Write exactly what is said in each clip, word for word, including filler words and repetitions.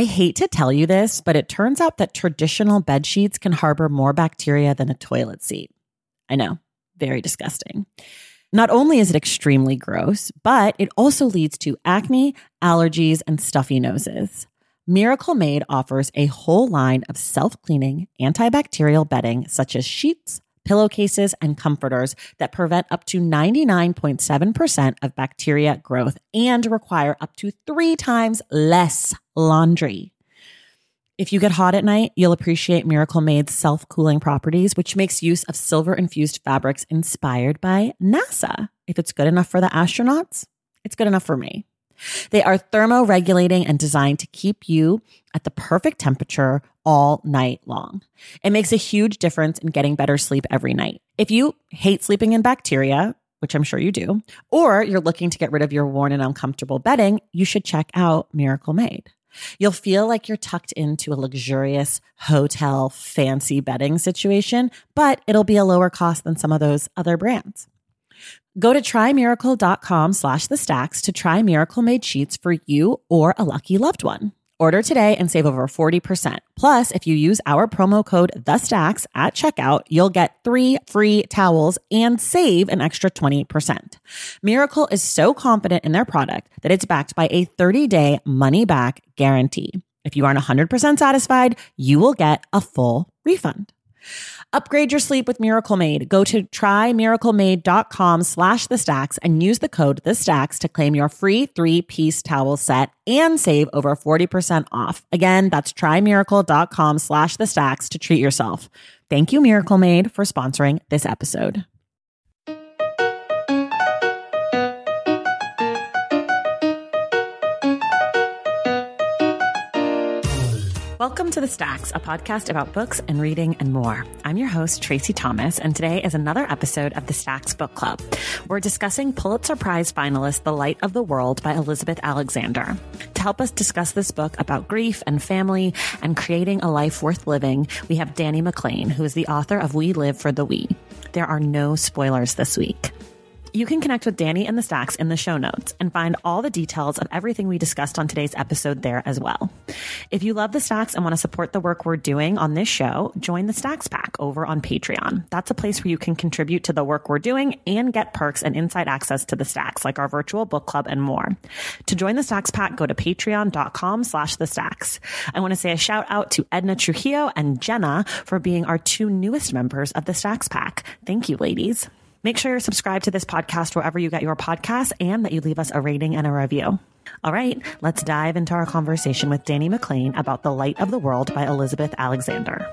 I hate to tell you this, but it turns out that traditional bed sheets can harbor more bacteria than a toilet seat. I know, very disgusting. Not only is it extremely gross, but it also leads to acne, allergies, and stuffy noses. Miracle Made offers a whole line of self-cleaning antibacterial bedding such as sheets, pillowcases, and comforters that prevent up to ninety-nine point seven percent of bacteria growth and require up to three times less laundry. If you get hot at night, you'll appreciate Miracle Made's self-cooling properties, which makes use of silver-infused fabrics inspired by NASA. If it's good enough for the astronauts, it's good enough for me. They are thermoregulating and designed to keep you at the perfect temperature all night long. It makes a huge difference in getting better sleep every night. If you hate sleeping in bacteria, which I'm sure you do, or you're looking to get rid of your worn and uncomfortable bedding, you should check out Miracle Made. You'll feel like you're tucked into a luxurious hotel fancy bedding situation, but it'll be a lower cost than some of those other brands. Go to trymiracle.com slash the stacks to try Miracle Made sheets for you or a lucky loved one. Order today and save over forty percent. Plus, if you use our promo code THESTACKS at checkout, you'll get three free towels and save an extra twenty percent. Miracle is so confident in their product that it's backed by a thirty-day money-back guarantee. If you aren't one hundred percent satisfied, you will get a full refund. Upgrade your sleep with Miracle Made. Go to trymiraclemade.com slash the stacks and use the code the stacks to claim your free three-piece towel set and save over forty percent off. Again, that's trymiracle.com slash the stacks to treat yourself. Thank you, Miracle Made, for sponsoring this episode. Welcome to The Stacks, a podcast about books and reading and more. I'm your host, Tracy Thomas, and today is another episode of The Stacks Book Club. We're discussing Pulitzer Prize finalist The Light of the World by Elizabeth Alexander. To help us discuss this book about grief and family and creating a life worth living, we have Dani McClain, who is the author of We Live for the We. There are no spoilers this week. You can connect with Dani and The Stacks in the show notes and find all the details of everything we discussed on today's episode there as well. If you love The Stacks and want to support the work we're doing on this show, join the Stacks Pack over on Patreon. That's a place where you can contribute to the work we're doing and get perks and inside access to The Stacks, like our virtual book club and more. To join the Stacks Pack, go to patreon.com slash The Stacks. I want to say a shout out to Edna Trujillo and Jenna for being our two newest members of the Stacks Pack. Thank you, ladies. Make sure you're subscribed to this podcast wherever you get your podcasts and that you leave us a rating and a review. All right, let's dive into our conversation with Dani McClain about The Light of the World by Elizabeth Alexander.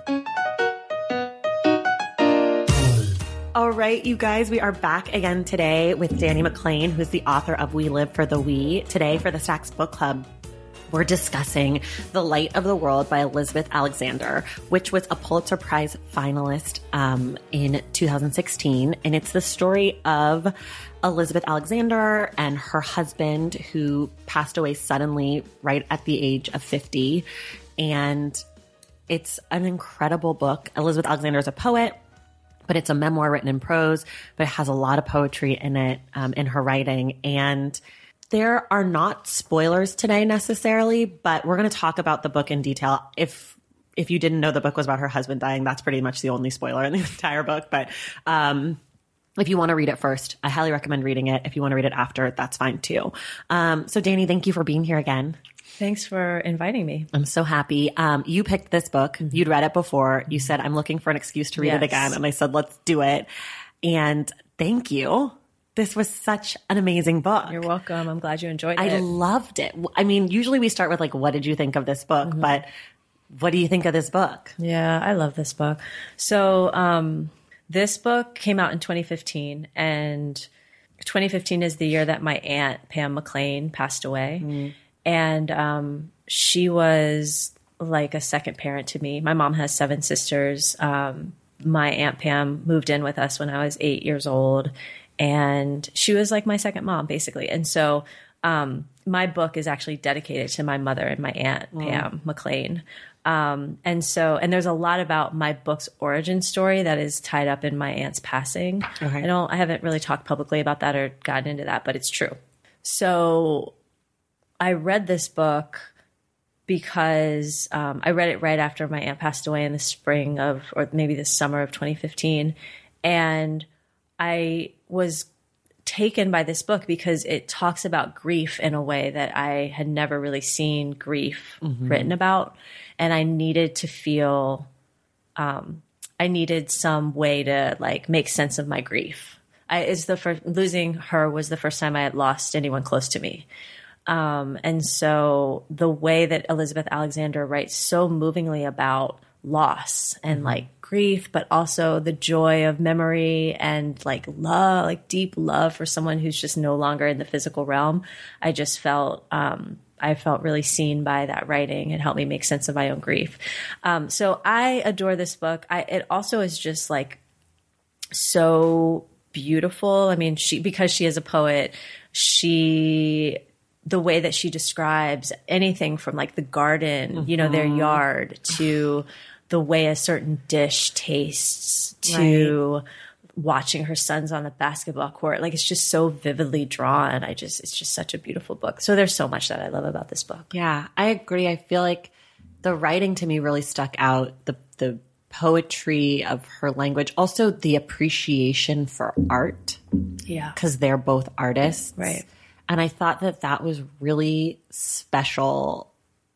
All right, you guys, we are back again today with Dani McClain, who's the author of We Live for the We. Today for the Stacks Book Club, we're discussing The Light of the World by Elizabeth Alexander, which was a Pulitzer Prize finalist um, in two thousand sixteen. And it's the story of Elizabeth Alexander and her husband, who passed away suddenly right at the age of fifty. And it's an incredible book. Elizabeth Alexander is a poet, but it's a memoir written in prose, but it has a lot of poetry in it, um, in her writing. And there are not spoilers today necessarily, but we're going to talk about the book in detail. If if you didn't know the book was about her husband dying, that's pretty much the only spoiler in the entire book. But um, if you want to read it first, I highly recommend reading it. If you want to read it after, that's fine too. Um, so Dani, thank you for being here again. Thanks for inviting me. I'm so happy. Um, you picked this book. Mm-hmm. You'd read it before. You said, I'm looking for an excuse to read yes. it again. And I said, let's do it. And thank you. This was such an amazing book. You're welcome. I'm glad you enjoyed it. I loved it. I mean, usually we start with like, what did you think of this book? Mm-hmm. But what do you think of this book? Yeah, I love this book. So um, this book came out in twenty fifteen, and twenty fifteen is the year that my aunt, Pam McClain, passed away. Mm. And um, she was like a second parent to me. My mom has seven sisters. Um, my Aunt Pam moved in with us when I was eight years old. And she was like my second mom, basically. And so um, my book is actually dedicated to my mother and my aunt, mm. Pam McClain. Um, and so, and there's a lot about my book's origin story that is tied up in my aunt's passing. Okay. I don't, I haven't really talked publicly about that or gotten into that, but it's true. So I read this book because um, I read it right after my aunt passed away in the spring of, or maybe the summer of twenty fifteen. And I was taken by this book because it talks about grief in a way that I had never really seen grief mm-hmm. written about. And I needed to feel, um, I needed some way to like make sense of my grief. I is the first, losing her was the first time I had lost anyone close to me. Um, and so the way that Elizabeth Alexander writes so movingly about loss and mm-hmm. like grief, but also the joy of memory and like love, like deep love for someone who's just no longer in the physical realm. I just felt, um, I felt really seen by that writing and helped me make sense of my own grief. Um, so I adore this book. I, it also is just like so beautiful. I mean, she, because she is a poet, she, the way that she describes anything from like the garden, mm-hmm. you know, their yard, to the way a certain dish tastes, to right. watching her sons on the basketball court. Like, it's just so vividly drawn. I just, it's just such a beautiful book. So there's so much that I love about this book. Yeah, I agree. I feel like the writing to me really stuck out. The, the poetry of her language, also the appreciation for art. Yeah. Because they're both artists. Right. And I thought that that was really special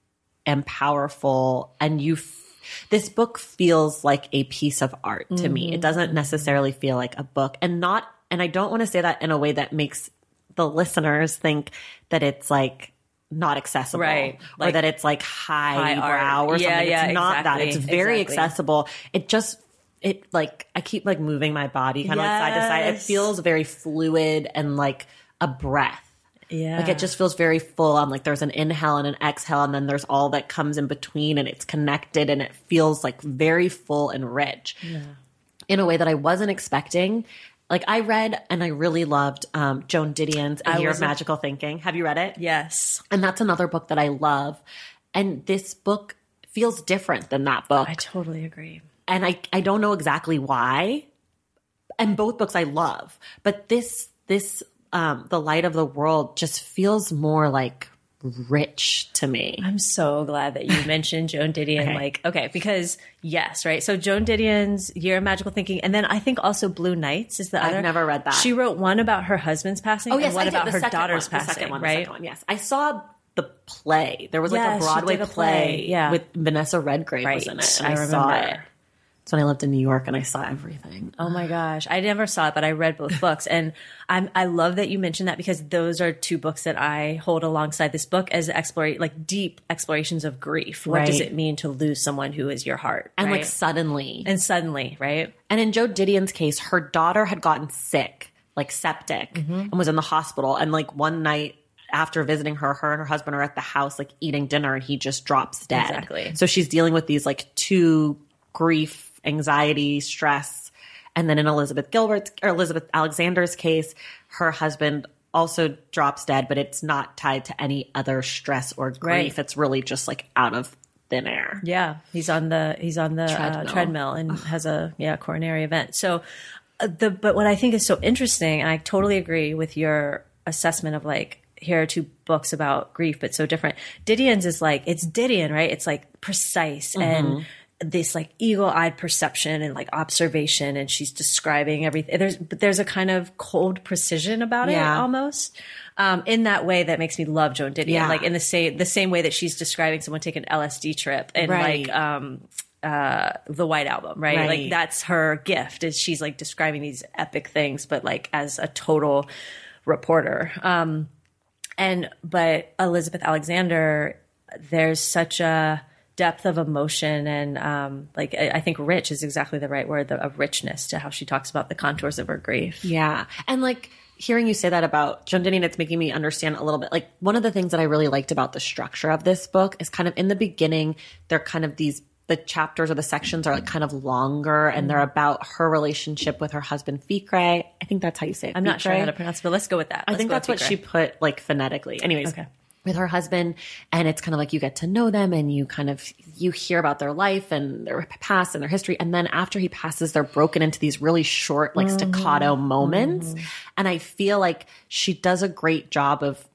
and powerful. And you, f- this book feels like a piece of art to mm-hmm. me. It doesn't necessarily feel like a book, and not, and I don't want to say that in a way that makes the listeners think that it's like not accessible, right? Or like, that it's like highbrow or something. Yeah, yeah, it's not exactly. that. It's very exactly. accessible. It just, it like, I keep like moving my body kind of yes. like side to side. It feels very fluid and like a breath. Yeah. Like, it just feels very full on. Like, there's an inhale and an exhale, and then there's all that comes in between, and it's connected, and it feels like very full and rich yeah. in a way that I wasn't expecting. Like, I read and I really loved um, Joan Didion's A I Year of wasn't- Magical Thinking. Have you read it? Yes. And that's another book that I love. And this book feels different than that book. I totally agree. And I, I don't know exactly why. And both books I love. But this, this, Um, The Light of the World just feels more like rich to me. I'm so glad that you mentioned Joan Didion. Okay. Like, okay, because yes, right. So Joan Didion's Year of Magical Thinking, and then I think also Blue Nights is the I've other. I've never read that. She wrote one about her husband's passing, oh yes, and one I did. about The her second daughter's one, passing. the second one, right? the second one. Yes, I saw the play. There was like Yeah, a she Broadway did a play, play, yeah. with Vanessa Redgrave Right. was in it. And I I, saw remember. it. It's when I lived in New York and I saw everything. Oh my gosh. I never saw it, but I read both books. And I'm, I love that you mentioned that, because those are two books that I hold alongside this book as explore, like deep explorations of grief. What Right. does it mean to lose someone who is your heart? And right? like suddenly. and suddenly, right? And in Joe Didion's case, her daughter had gotten sick, like septic, Mm-hmm. and was in the hospital. And like one night after visiting her, her and her husband are at the house, like eating dinner, and he just drops dead. Exactly. So she's dealing with these like two grief, anxiety, stress. And then in Elizabeth Gilbert's or Elizabeth Alexander's case, her husband also drops dead, but it's not tied to any other stress or grief. Right. It's really just like out of thin air. Yeah, he's on the he's on the Treadmill. Uh, treadmill and has a yeah coronary event. So uh, the but what I think is so interesting, and I totally agree with your assessment of like, here are two books about grief but so different. Didion's is like, it's Didion, right? It's like precise mm-hmm. and this like eagle-eyed perception and like observation, and she's describing everything. There's but there's a kind of cold precision about Yeah. it almost. Um, in that way that makes me love Joan Didion. Yeah. Like in the same the same way that she's describing someone taking an L S D trip and Right. like um uh the White Album, right? Right. Like that's her gift, is she's like describing these epic things, but like as a total reporter. Um and but Elizabeth Alexander, there's such a depth of emotion and um like I, I think rich is exactly the right word, the, a richness to how she talks about the contours of her grief. Yeah. And like hearing you say that about Joan Didion, it's making me understand a little bit. Like one of the things that I really liked about the structure of this book is kind of in the beginning, they're kind of these, the chapters or the sections are like kind of longer, and they're about her relationship with her husband, Ficre. I think that's how you say it. I'm not sure Ficre. how to pronounce it, but let's go with that. I Let's think go that's with what she Ficre. put like phonetically. Anyways. Okay. With her husband, and it's kind of like you get to know them and you kind of you hear about their life and their past and their history, and then after he passes, they're broken into these really short like staccato mm-hmm. moments. Mm-hmm. And I feel like she does a great job of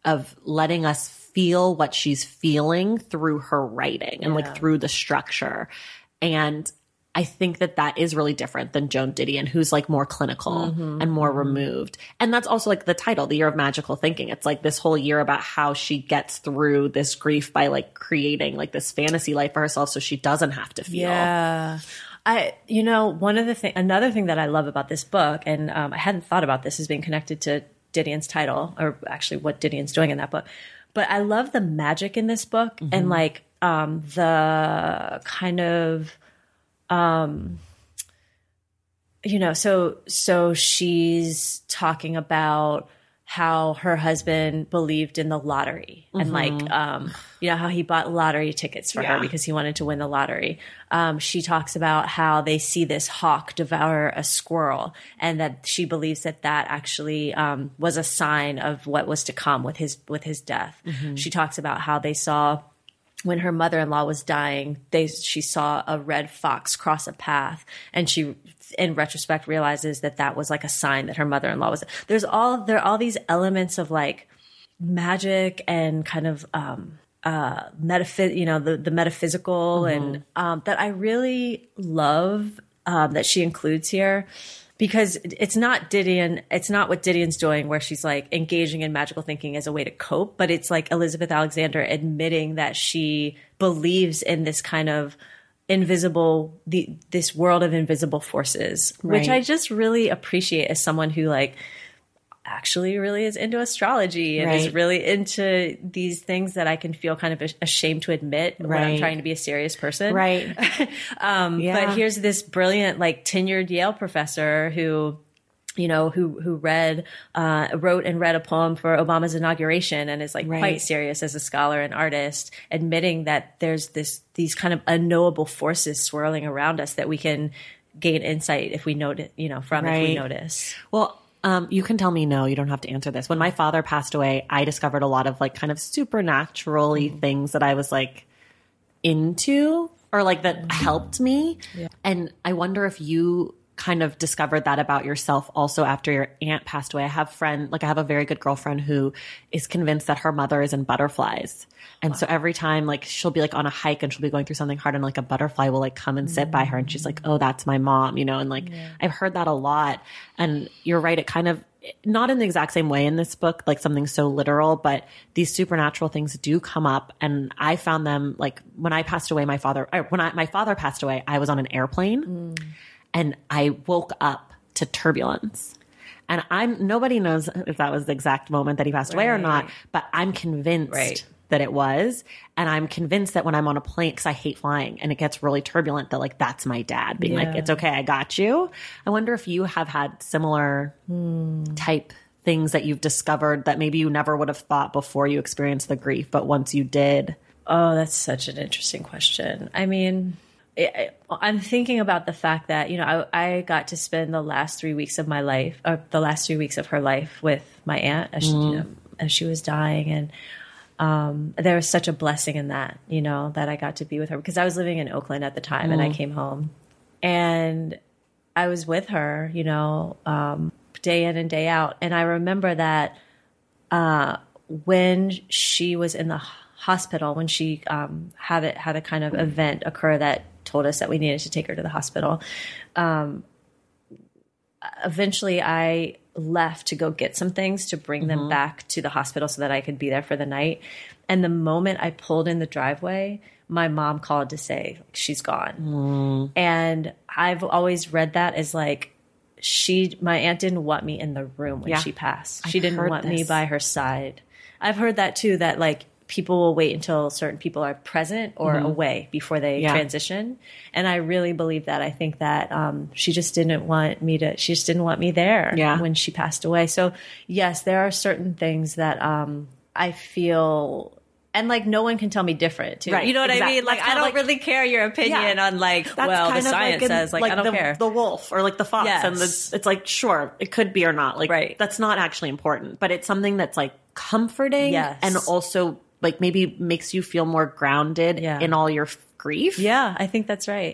of letting us feel what she's feeling through her writing and Yeah. like through the structure. And I think that that is really different than Joan Didion, who's like more clinical Mm-hmm. and more removed. And that's also like the title, The Year of Magical Thinking. It's like this whole year about how she gets through this grief by like creating like this fantasy life for herself so she doesn't have to feel. Yeah. I, you know, one of the thing, another thing that I love about this book, and um, I hadn't thought about this as being connected to Didion's title, or actually what Didion's doing in that book, but I love the magic in this book Mm-hmm. and like um, the kind of, um, you know, so so she's talking about how her husband believed in the lottery and like, um, you know, how he bought lottery tickets for Yeah. her because he wanted to win the lottery. Um, she talks about how they see this hawk devour a squirrel and that she believes that that actually um, was a sign of what was to come with his with his death. She talks about how they saw when her mother-in-law was dying, they she saw a red fox cross a path, and she, in retrospect, realizes that that was like a sign that her mother-in-law was. There's all there are all these elements of like magic and kind of um, uh, metaphys, you know, the the metaphysical, and um, that I really love um, that she includes here. Because it's not Didion, it's not what Didion's doing where she's like engaging in magical thinking as a way to cope, but it's like Elizabeth Alexander admitting that she believes in this kind of invisible, the, this world of invisible forces, which Right. I just really appreciate as someone who like actually really is into astrology and is Right. really into these things that I can feel kind of ashamed to admit when I'm Right. trying to be a serious person. Right. Um, Yeah. But here's this brilliant, like tenured Yale professor who, you know, who who read, uh, wrote and read a poem for Obama's inauguration and is like Right. quite serious as a scholar and artist, admitting that there's this these kind of unknowable forces swirling around us that we can gain insight if we notice, you know, from if we Right. notice. Well, um, you can tell me no, you don't have to answer this. When my father passed away, I discovered a lot of like kind of supernaturally things that I was like into or like that helped me. And I wonder if you kind of discovered that about yourself also after your aunt passed away. I have friend, like I have a very good girlfriend who is convinced that her mother is in butterflies. And so every time like she'll be like on a hike and she'll be going through something hard and like a butterfly will like come and sit by her and she's like, oh, that's my mom, you know? And like, I've heard that a lot. And you're right. It kind of, not in the exact same way in this book, like something so literal, but these supernatural things do come up. And I found them like when I passed away, my father, or when I, my father passed away, I was on an airplane and I woke up to turbulence. And I'm, nobody knows if that was the exact moment that he passed away or not, but I'm convinced Right. that it was. And I'm convinced that when I'm on a plane, because I hate flying and it gets really turbulent, that like that's my dad being like, Yeah. it's okay, I got you. I wonder if you have had similar type things that you've discovered that maybe you never would have thought before you experienced the grief, but once you did. Oh, that's such an interesting question. I mean, I, I'm thinking about the fact that, you know, I, I got to spend the last three weeks of my life, or the last three weeks of her life with my aunt as, she, you know, as she was dying. And um, there was such a blessing in that, you know, that I got to be with her because I was living in Oakland at the time and I came home and I was with her, you know, um, day in and day out. And I remember that uh, when she was in the hospital, when she um, had it had a kind of event occur that told us that we needed to take her to the hospital. Um, eventually, I left to go get some things to bring them back to the hospital so that I could be there for the night. And the moment I pulled in the driveway, my mom called to say she's gone. And I've always read that as like, she, my aunt didn't want me in the room when Yeah. she passed. She I've didn't heard want me this. by her side. I've heard that too, that like people will wait until certain people are present or away before they Yeah. transition. And I really believe that. I think that um, she just didn't want me to, she just didn't want me there Yeah. when she passed away. So yes, there are certain things that um, I feel, and like no one can tell me different too. Right, You know what exactly. I mean? Like That's I kinda don't like- really care your opinion Yeah. on like, That's well, the kind of science in- says, like, I don't the, care. The wolf or like the fox. Yes. And the, it's like, sure, it could be or not. Like, Right. that's not actually important, but it's something that's like comforting Yes. and also like maybe makes you feel more grounded Yeah. in all your f- grief. Yeah, I think that's right.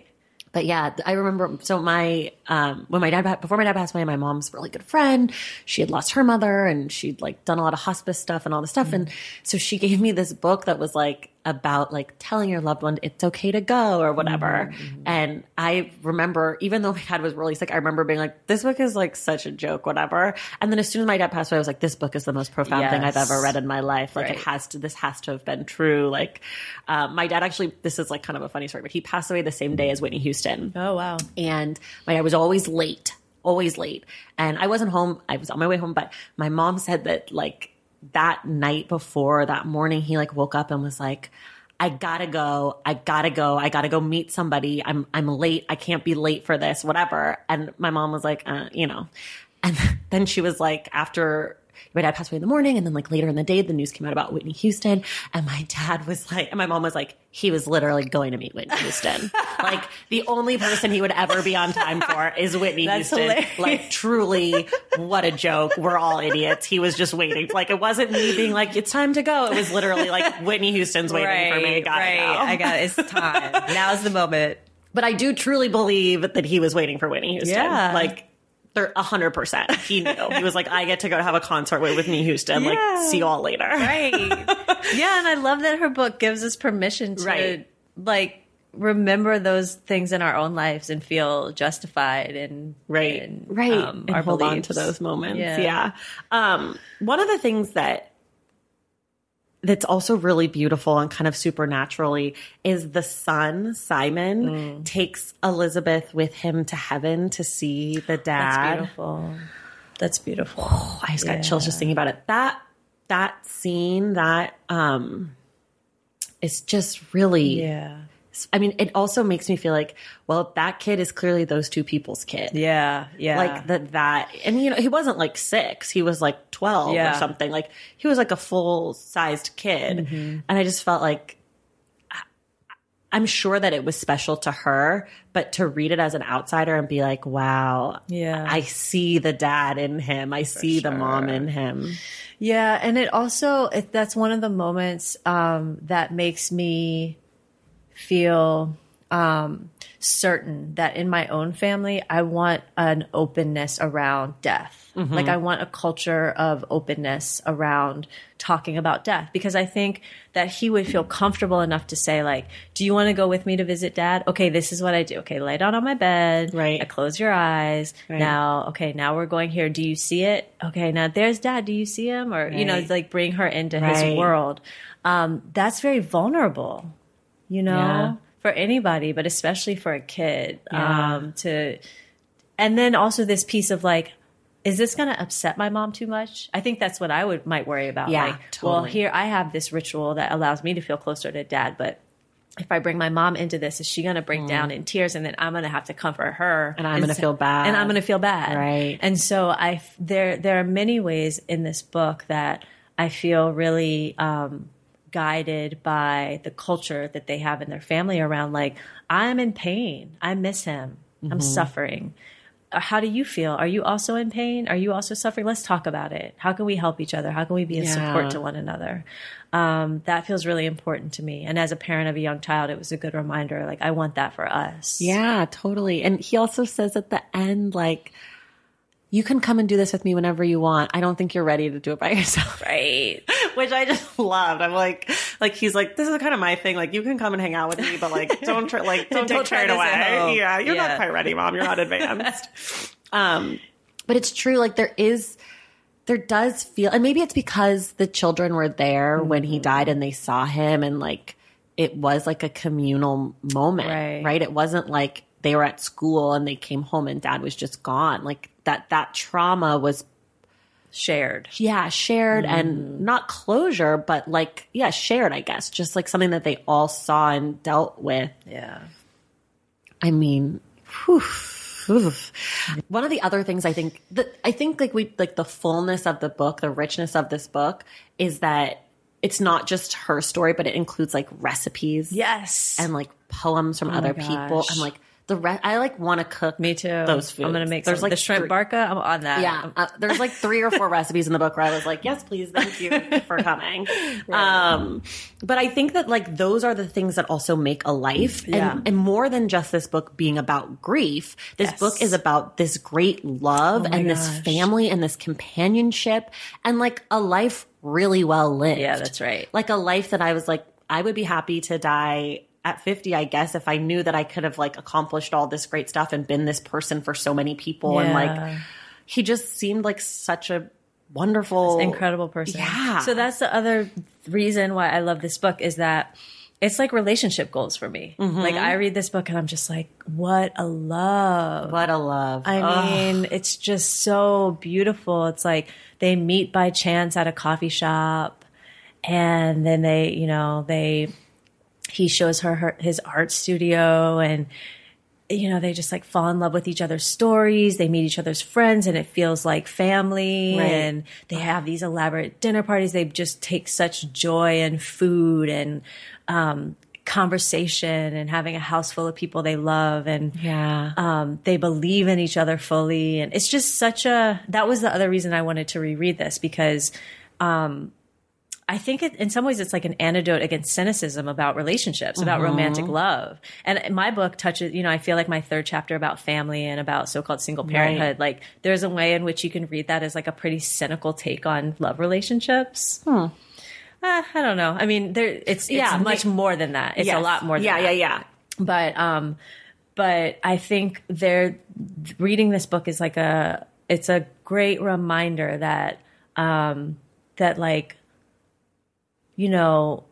But yeah, I remember, so my, um, when my dad, before my dad passed away, my mom's really good friend, she had lost her mother and she'd like done a lot of hospice stuff and all this stuff. Mm-hmm. And so she gave me this book that was like about like telling your loved one it's okay to go or whatever. Mm-hmm. And I remember, even though my dad was really sick, I remember being like, this book is like such a joke, whatever. And then as soon as my dad passed away, I was like, this book is the most profound yes. thing I've ever read in my life. Like right. it has to, this has to have been true. Like, um, my dad actually, this is like kind of a funny story, but he passed away the same day as Whitney Houston. Oh, wow. And my dad was always late, always late. And I wasn't home. I was on my way home, but my mom said that like that night before, that morning, he like woke up and was like, I gotta go. I gotta go. I gotta go meet somebody. I'm, I'm late. I can't be late for this, whatever. And my mom was like, uh, you know, and then she was like, after my dad passed away in the morning, and then like later in the day, the news came out about Whitney Houston. And my dad was like, and my mom was like, he was literally going to meet Whitney Houston. Like the only person he would ever be on time for is Whitney That's Houston. Hilarious. Like truly, what a joke. We're all idiots. He was just waiting. Like it wasn't me being like, it's time to go. It was literally like Whitney Houston's waiting right, for me. I gotta right. go. I got it. It's time. Now's the moment. But I do truly believe that he was waiting for Whitney Houston. Yeah. Like they're a hundred percent. He knew. He was like, I get to go have a concert with Whitney Houston. Yeah. Like, see you all later. Right. Yeah. And I love that her book gives us permission to right. like remember those things in our own lives and feel justified and right. and, right. Um, and our hold beliefs. on to those moments. Yeah. yeah. Um, one of the things that that's also really beautiful and kind of supernaturally is the son, Simon, mm. takes Elizabeth with him to heaven to see the dad. That's beautiful. That's beautiful. Oh, I just got yeah. chills just thinking about it. That, that scene, that, um, is just really, yeah. I mean, it also makes me feel like, well, that kid is clearly those two people's kid. Yeah, yeah. Like that, that, and you know, he wasn't like six, he was like twelve yeah. or something. Like he was like a full sized kid. Mm-hmm. And I just felt like, I'm sure that it was special to her, but to read it as an outsider and be like, wow, yeah, I see the dad in him. I For see sure. the mom in him. Yeah. And it also, it, that's one of the moments um, that makes me feel um, certain that in my own family, I want an openness around death. Mm-hmm. Like I want a culture of openness around talking about death, because I think that he would feel comfortable enough to say like, do you want to go with me to visit dad? Okay, this is what I do. Okay, lay down on my bed. Right. I close your eyes. Right. Now, okay, now we're going here. Do you see it? Okay, now there's dad. Do you see him? Or, right. you know, like bring her into right. his world. Um, that's very vulnerable. You know, yeah. for anybody, but especially for a kid, yeah. um, to, and then also this piece of like, is this going to upset my mom too much? I think that's what I would might worry about. Yeah, like, totally. Well, here I have this ritual that allows me to feel closer to dad, but if I bring my mom into this, is she going to break mm. down in tears, and then I'm going to have to comfort her, and I'm going to feel bad, and I'm going to feel bad, right? And so I there there are many ways in this book that I feel really. Um, guided by the culture that they have in their family around like, I'm in pain. I miss him. Mm-hmm. I'm suffering. How do you feel? Are you also in pain? Are you also suffering? Let's talk about it. How can we help each other? How can we be a yeah. support to one another? Um, that feels really important to me. And as a parent of a young child, it was a good reminder. Like, I want that for us. Yeah, totally. And he also says at the end, like, you can come and do this with me whenever you want. I don't think you're ready to do it by yourself. Right. Which I just loved. I'm like, like, he's like, this is kind of my thing. Like, you can come and hang out with me, but like, don't try, like, don't, don't try it away. Yeah. You're yeah. not quite ready, mom. You're not advanced. um, but it's true. Like there is, there does feel, and maybe it's because the children were there mm-hmm. when he died and they saw him, and like, it was like a communal moment, right? right? It wasn't like they were at school and they came home and dad was just gone. Like that, that trauma was shared. Yeah. Shared mm. and not closure, but like, yeah, shared, I guess. Just like something that they all saw and dealt with. Yeah. I mean, whew, whew. One of the other things I think that I think like we, like the fullness of the book, the richness of this book is that it's not just her story, but it includes like recipes. Yes. And like poems from oh other people. And like, the rest, I like want to cook. Me too. Those foods. I'm gonna make there's some, like the shrimp three, barca. I'm on that. Yeah, uh, there's like three or four recipes in the book where I was like, yes, please, thank you for coming. Right. Um, but I think that like those are the things that also make a life, Yeah. and, and more than just this book being about grief. This Yes. book is about this great love Oh my and this gosh. family and this companionship and like a life really well lived. Yeah, that's right. Like a life that I was like, I would be happy to die at fifty, I guess, if I knew that I could have like accomplished all this great stuff and been this person for so many people. And Yeah. like, he just seemed like such a wonderful, incredible person. Yeah. So that's the other reason why I love this book is that it's like relationship goals for me. Mm-hmm. Like I read this book and I'm just like, what a love. What a love. I Ugh. mean, it's just so beautiful. It's like they meet by chance at a coffee shop and then they, you know, they, he shows her, her his art studio and, you know, they just like fall in love with each other's stories. They meet each other's friends and it feels like family. Right. And they have these elaborate dinner parties. They just take such joy in food and um, conversation and having a house full of people they love. And Yeah. um, they believe in each other fully. And it's just such a, that was the other reason I wanted to reread this because um, I think it, in some ways it's like an antidote against cynicism about relationships, about romantic love. And my book touches, you know, I feel like my third chapter about family and about so-called single parenthood, Right. like there's a way in which you can read that as like a pretty cynical take on love relationships. Hmm. Uh, I don't know. I mean, there it's, it's Yeah, much ma- more than that. It's Yes. a lot more than yeah, that. Yeah, yeah, But, um, but I think they're reading this book is like a, it's a great reminder that, um, that like, you know,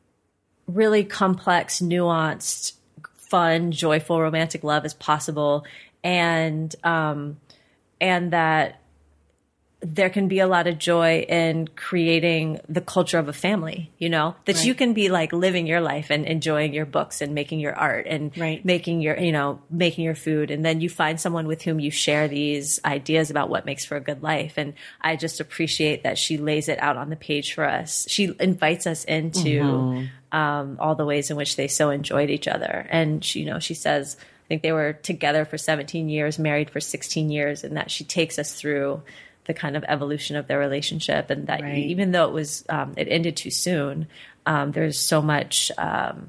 really complex, nuanced, fun, joyful, romantic love is possible. And, um, and that there can be a lot of joy in creating the culture of a family, you know, that Right. you can be like living your life and enjoying your books and making your art and Right. making your, you know, making your food. And then you find someone with whom you share these ideas about what makes for a good life. And I just appreciate that she lays it out on the page for us. She invites us into Mm-hmm. um, all the ways in which they so enjoyed each other. And she, you know, she says, I think they were together for seventeen years, married for sixteen years, and that she takes us through the kind of evolution of their relationship, and that Right. even though it was um, it ended too soon, um, there's so much, um,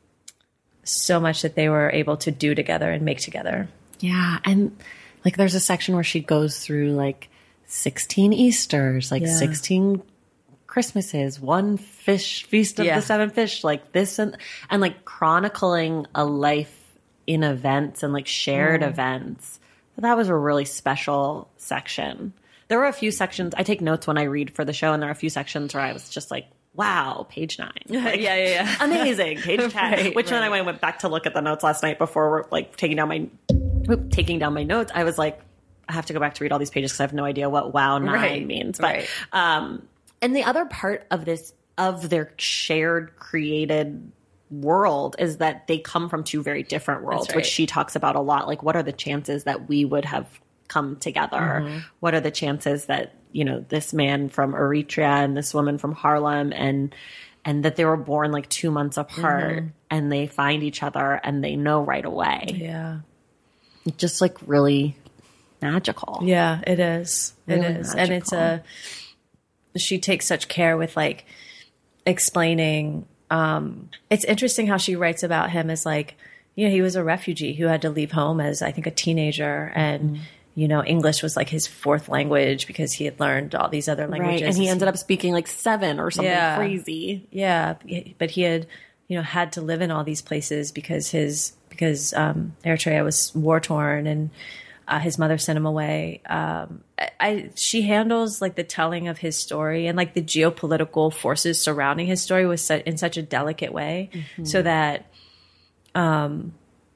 so much that they were able to do together and make together. Yeah. And like there's a section where she goes through like sixteen Easters, like Yeah. sixteen Christmases, one fish feast of Yeah. the seven fish, like this and and like chronicling a life in events and like shared events. So that was a really special section. There were a few sections, I take notes when I read for the show, and there are a few sections where I was just like, wow, page nine. Like, yeah, yeah, yeah. amazing, page ten. Right, Which when right. I went, went back to look at the notes last night before we're like taking down my oop, taking down my notes, I was like, I have to go back to read all these pages because I have no idea what wow nine Right, means. But right. um, and the other part of this of their shared created world is that they come from two very different worlds, right. which she talks about a lot. Like, what are the chances that we would have come together? Mm-hmm. What are the chances that, you know, this man from Eritrea and this woman from Harlem and and that they were born like two months apart Mm-hmm. and they find each other and they know right away. Yeah. Just like really magical. Yeah, it is. It Really is. And it's a, she takes such care with like explaining, um, it's interesting how she writes about him as like, you know, he was a refugee who had to leave home as I think a teenager and, Mm-hmm. you know, English was like his fourth language because he had learned all these other languages. Right. And he ended up speaking like seven or something Yeah. crazy. Yeah, but he had, you know, had to live in all these places because his because um, Eritrea was war torn and uh, his mother sent him away. Um, I, I she handles like the telling of his story and like the geopolitical forces surrounding his story was su- in such a delicate way, so that um,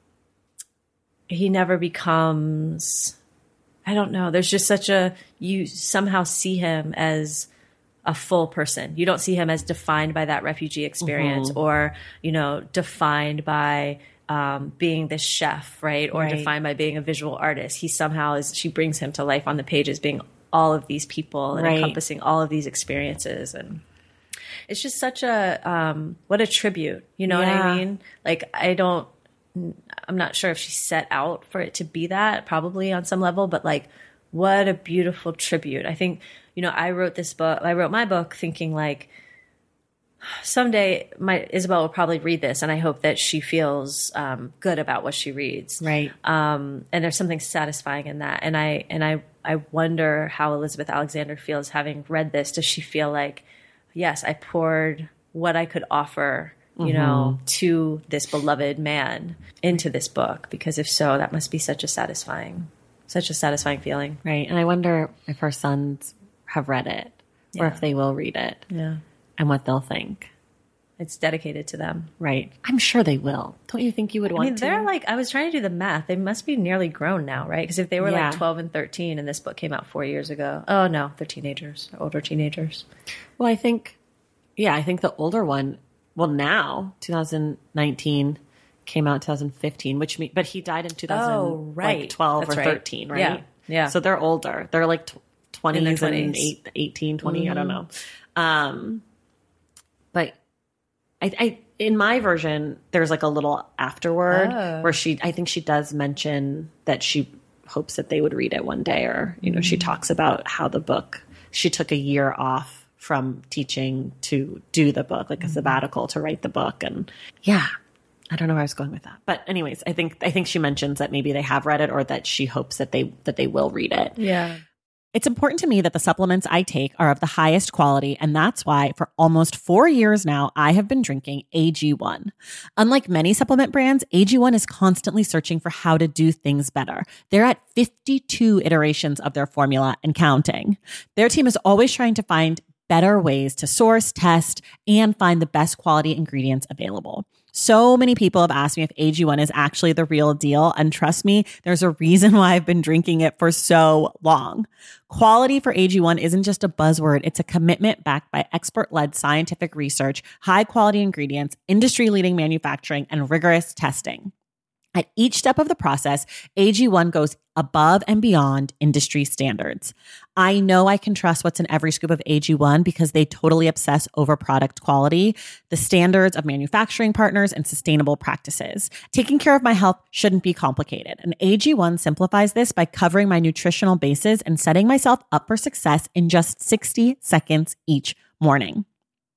he never becomes. I don't know. There's just such a you somehow see him as a full person. You don't see him as defined by that refugee experience Mm-hmm. or, you know, defined by um, being this chef, right? Or Right. defined by being a visual artist. He somehow is, she brings him to life on the page as being all of these people and Right. encompassing all of these experiences. And it's just such a, um, what a tribute, you know what Yeah. I mean? Like, I don't, I'm not sure if she set out for it to be that, probably on some level, but like, what a beautiful tribute. I think, you know, I wrote this book, I wrote my book thinking like, someday my Isabel will probably read this, and I hope that she feels um, good about what she reads. Right. Um, and there's something satisfying in that. And I and I I wonder how Elizabeth Alexander feels having read this. Does she feel like, yes, I poured what I could offer, you mm-hmm. know, to this beloved man into this book? Because if so, that must be such a satisfying, such a satisfying feeling. Right. And I wonder if her sons have read it, or Yeah. if they will read it. Yeah. And what they'll think. It's dedicated to them. Right. I'm sure they will. Don't you think you would I want mean, to? they're like, I was trying to do the math. They must be nearly grown now, right? Because if they were Yeah. like twelve and thirteen and this book came out four years ago, oh no, they're teenagers, older teenagers. Well, I think, yeah, I think the older one, well, now, twenty nineteen came out in twenty fifteen, which means, but he died in two thousand twelve That's or right. thirteen, right? Yeah. Yeah. So they're older. They're like tw- twenties, and twenties. eight, eighteen, twenty, Mm-hmm. I don't know. Um, but I, I, in my version, there's like a little afterword Oh. where she, I think she does mention that she hopes that they would read it one day, or, you know, she talks about how the book, she took a year off from teaching to do the book, like a sabbatical to write the book. And yeah, I don't know where I was going with that. But anyways, I think, I think she mentions that maybe they have read it, or that she hopes that they, that they will read it. Yeah. It's important to me that the supplements I take are of the highest quality, and that's why for almost four years now, I have been drinking A G one. Unlike many supplement brands, A G one is constantly searching for how to do things better. They're at fifty-two iterations of their formula and counting. Their team is always trying to find better ways to source, test, and find the best quality ingredients available. So many people have asked me if A G one is actually the real deal. And trust me, there's a reason why I've been drinking it for so long. Quality for A G one isn't just a buzzword. It's a commitment backed by expert-led scientific research, high-quality ingredients, industry-leading manufacturing, and rigorous testing. At each step of the process, A G one goes above and beyond industry standards. I know I can trust what's in every scoop of A G one because they totally obsess over product quality, the standards of manufacturing partners, and sustainable practices. Taking care of my health shouldn't be complicated, and A G one simplifies this by covering my nutritional bases and setting myself up for success in just sixty seconds each morning.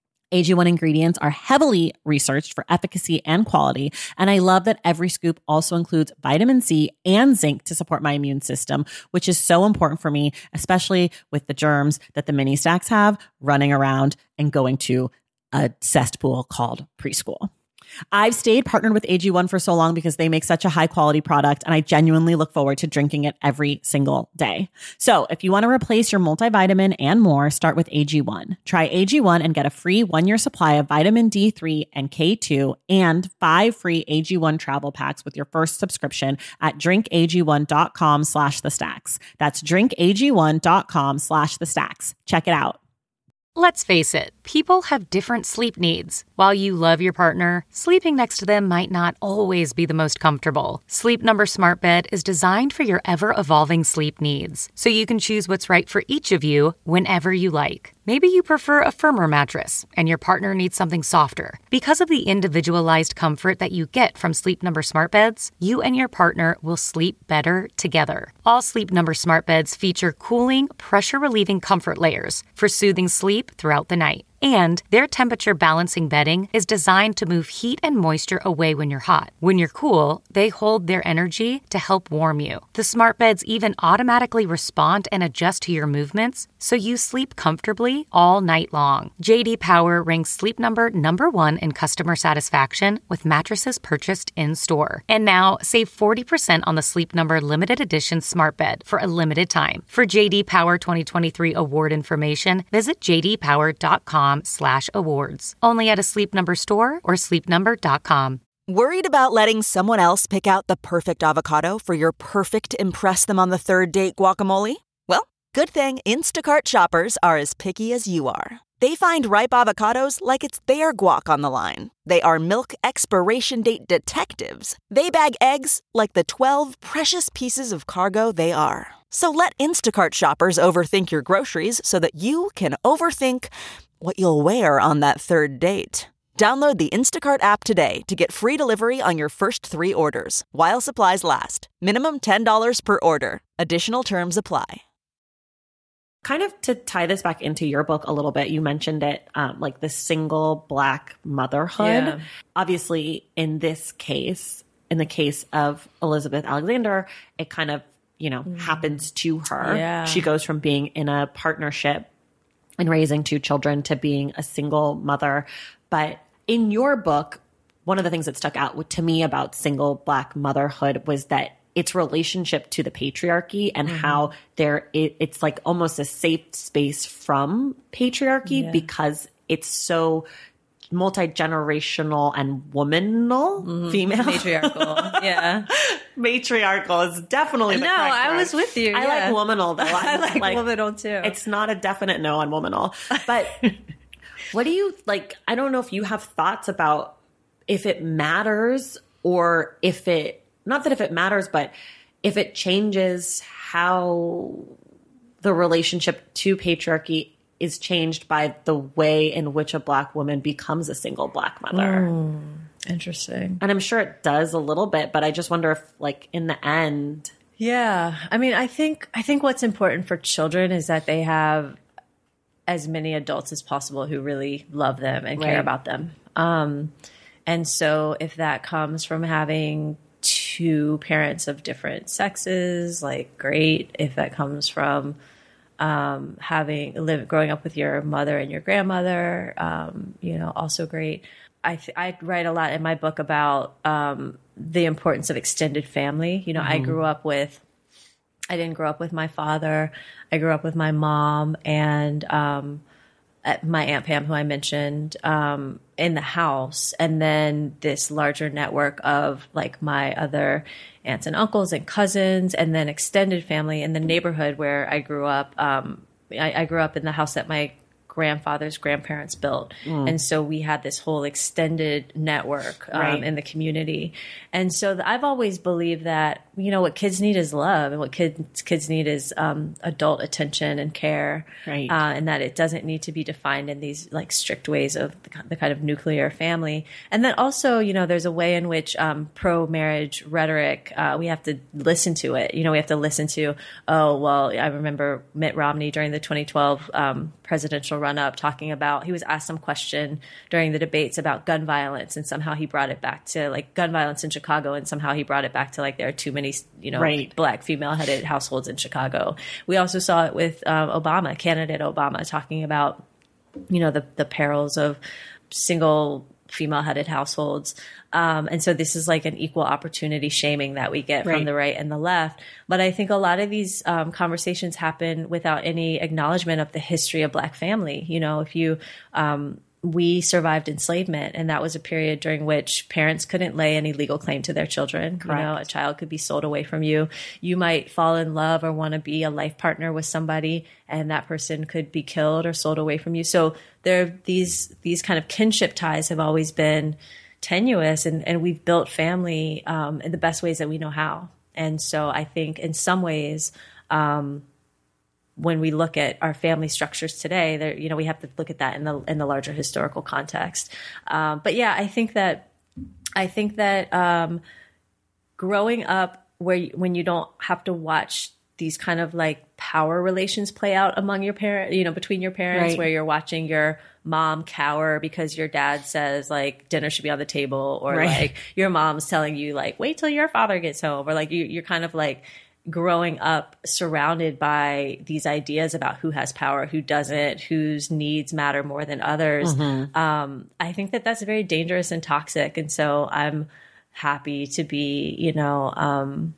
A G one ingredients are heavily researched for efficacy and quality, and I love that every scoop also includes vitamin C and zinc to support my immune system, which is so important for me, especially with the germs that the mini stacks have running around and going to a cesspool called preschool. I've stayed partnered with A G one for so long because they make such a high quality product, and I genuinely look forward to drinking it every single day. So if you want to replace your multivitamin and more, start with A G one. Try A G one and get a free one-year supply of vitamin D three and K two and five free A G one travel packs with your first subscription at drinkag1.com slash the stacks. That's drinkag1.com slash the stacks. Check it out. Let's face it, people have different sleep needs. While you love your partner, sleeping next to them might not always be the most comfortable. Sleep Number Smart Bed is designed for your ever-evolving sleep needs, so you can choose what's right for each of you whenever you like. Maybe you prefer a firmer mattress and your partner needs something softer. Because of the individualized comfort that you get from Sleep Number Smart Beds, you and your partner will sleep better together. All Sleep Number Smart Beds feature cooling, pressure-relieving comfort layers for soothing sleep throughout the night. And their temperature balancing bedding is designed to move heat and moisture away when you're hot. When you're cool, they hold their energy to help warm you. The smart beds even automatically respond and adjust to your movements, so you sleep comfortably all night long. J D Power ranks Sleep Number number one in customer satisfaction with mattresses purchased in-store. And now, save forty percent on the Sleep Number limited edition smart bed for a limited time. For J D Power twenty twenty-three award information, visit j d power dot com slash awards. Only at a Sleep Number store or sleep number dot com. Worried about letting someone else pick out the perfect avocado for your perfect impress them on the third date guacamole? Well, good thing Instacart shoppers are as picky as you are. They find ripe avocados like it's their guac on the line. They are milk expiration date detectives. They bag eggs like the twelve precious pieces of cargo they are. So let Instacart shoppers overthink your groceries so that you can overthink what you'll wear on that third date. Download the Instacart app today to get free delivery on your first three orders, while supplies last. Minimum ten dollars per order. Additional terms apply. Kind of to tie this back into your book a little bit, you mentioned it, um, like the single Black motherhood. Yeah. Obviously, in this case, in the case of Elizabeth Alexander, it kind of, you know, mm. happens to her. Yeah. She goes from being in a partnership and raising two children to being a single mother. But in your book, one of the things that stuck out to me about single Black motherhood was that its relationship to the patriarchy and mm-hmm. how there it, it's like almost a safe space from patriarchy yeah. because it's so multi-generational and womanal, mm-hmm. female. Matriarchal. Yeah. Matriarchal is definitely the No, correct I word. was with you. I yeah. like womanal though. I like, like womanal too. It's not a definite no on womanal. But what do you like? I don't know if you have thoughts about if it matters or if it, not that if it matters, but if it changes how the relationship to patriarchy is changed by the way in which a Black woman becomes a single Black mother. Mm, interesting. And I'm sure it does a little bit, but I just wonder if like in the end. Yeah. I mean, I think, I think what's important for children is that they have as many adults as possible who really love them and care right. about them. Um, and so if that comes from having two parents of different sexes, like great. If that comes from um, having live growing up with your mother and your grandmother, um, you know, also great. I th- I write a lot in my book about um, the importance of extended family. You know, mm-hmm. I grew up with, I didn't grow up with my father. I grew up with my mom and um, my Aunt Pam, who I mentioned, um, in the house. And then this larger network of like my other aunts and uncles and cousins, and then extended family in the neighborhood where I grew up. Um, I, I grew up in the house that my grandfather's grandparents built. Mm. And so we had this whole extended network um, right. in the community. And so the, I've always believed that, you know, what kids need is love, and what kids kids need is um, adult attention and care. Right. Uh, and that it doesn't need to be defined in these like strict ways of the, the kind of nuclear family. And then also, you know, there's a way in which um, pro-marriage rhetoric, uh, we have to listen to it. You know, we have to listen to, oh, well, I remember Mitt Romney during the twenty twelve um, presidential run up talking about, he was asked some question during the debates about gun violence, and somehow he brought it back to like gun violence in Chicago, and somehow he brought it back to like there are too many, you know, right. Black female headed households in Chicago. We also saw it with um, Obama, candidate Obama, talking about, you know, the the perils of single female headed households. Um, and so this is like an equal opportunity shaming that we get right. from the right and the left. But I think a lot of these um, conversations happen without any acknowledgement of the history of Black family. You know, if you, um, we survived enslavement, and that was a period during which parents couldn't lay any legal claim to their children. Correct. You know, a child could be sold away from you. You might fall in love or want to be a life partner with somebody, and that person could be killed or sold away from you. So there, these these kind of kinship ties have always been tenuous, and, and we've built family um, in the best ways that we know how. And so I think in some ways, um, when we look at our family structures today, there, you know, we have to look at that in the in the larger historical context. Um, but yeah, I think that I think that um, growing up where you, when you don't have to watch these kind of like power relations play out among your parents, you know, between your parents, right. where you're watching your mom cower because your dad says like dinner should be on the table, or right. like your mom's telling you like wait till your father gets home, or like you, you're kind of like growing up surrounded by these ideas about who has power, who doesn't, whose needs matter more than others. Mm-hmm. Um, I think that that's very dangerous and toxic. And so I'm happy to be, you know, um,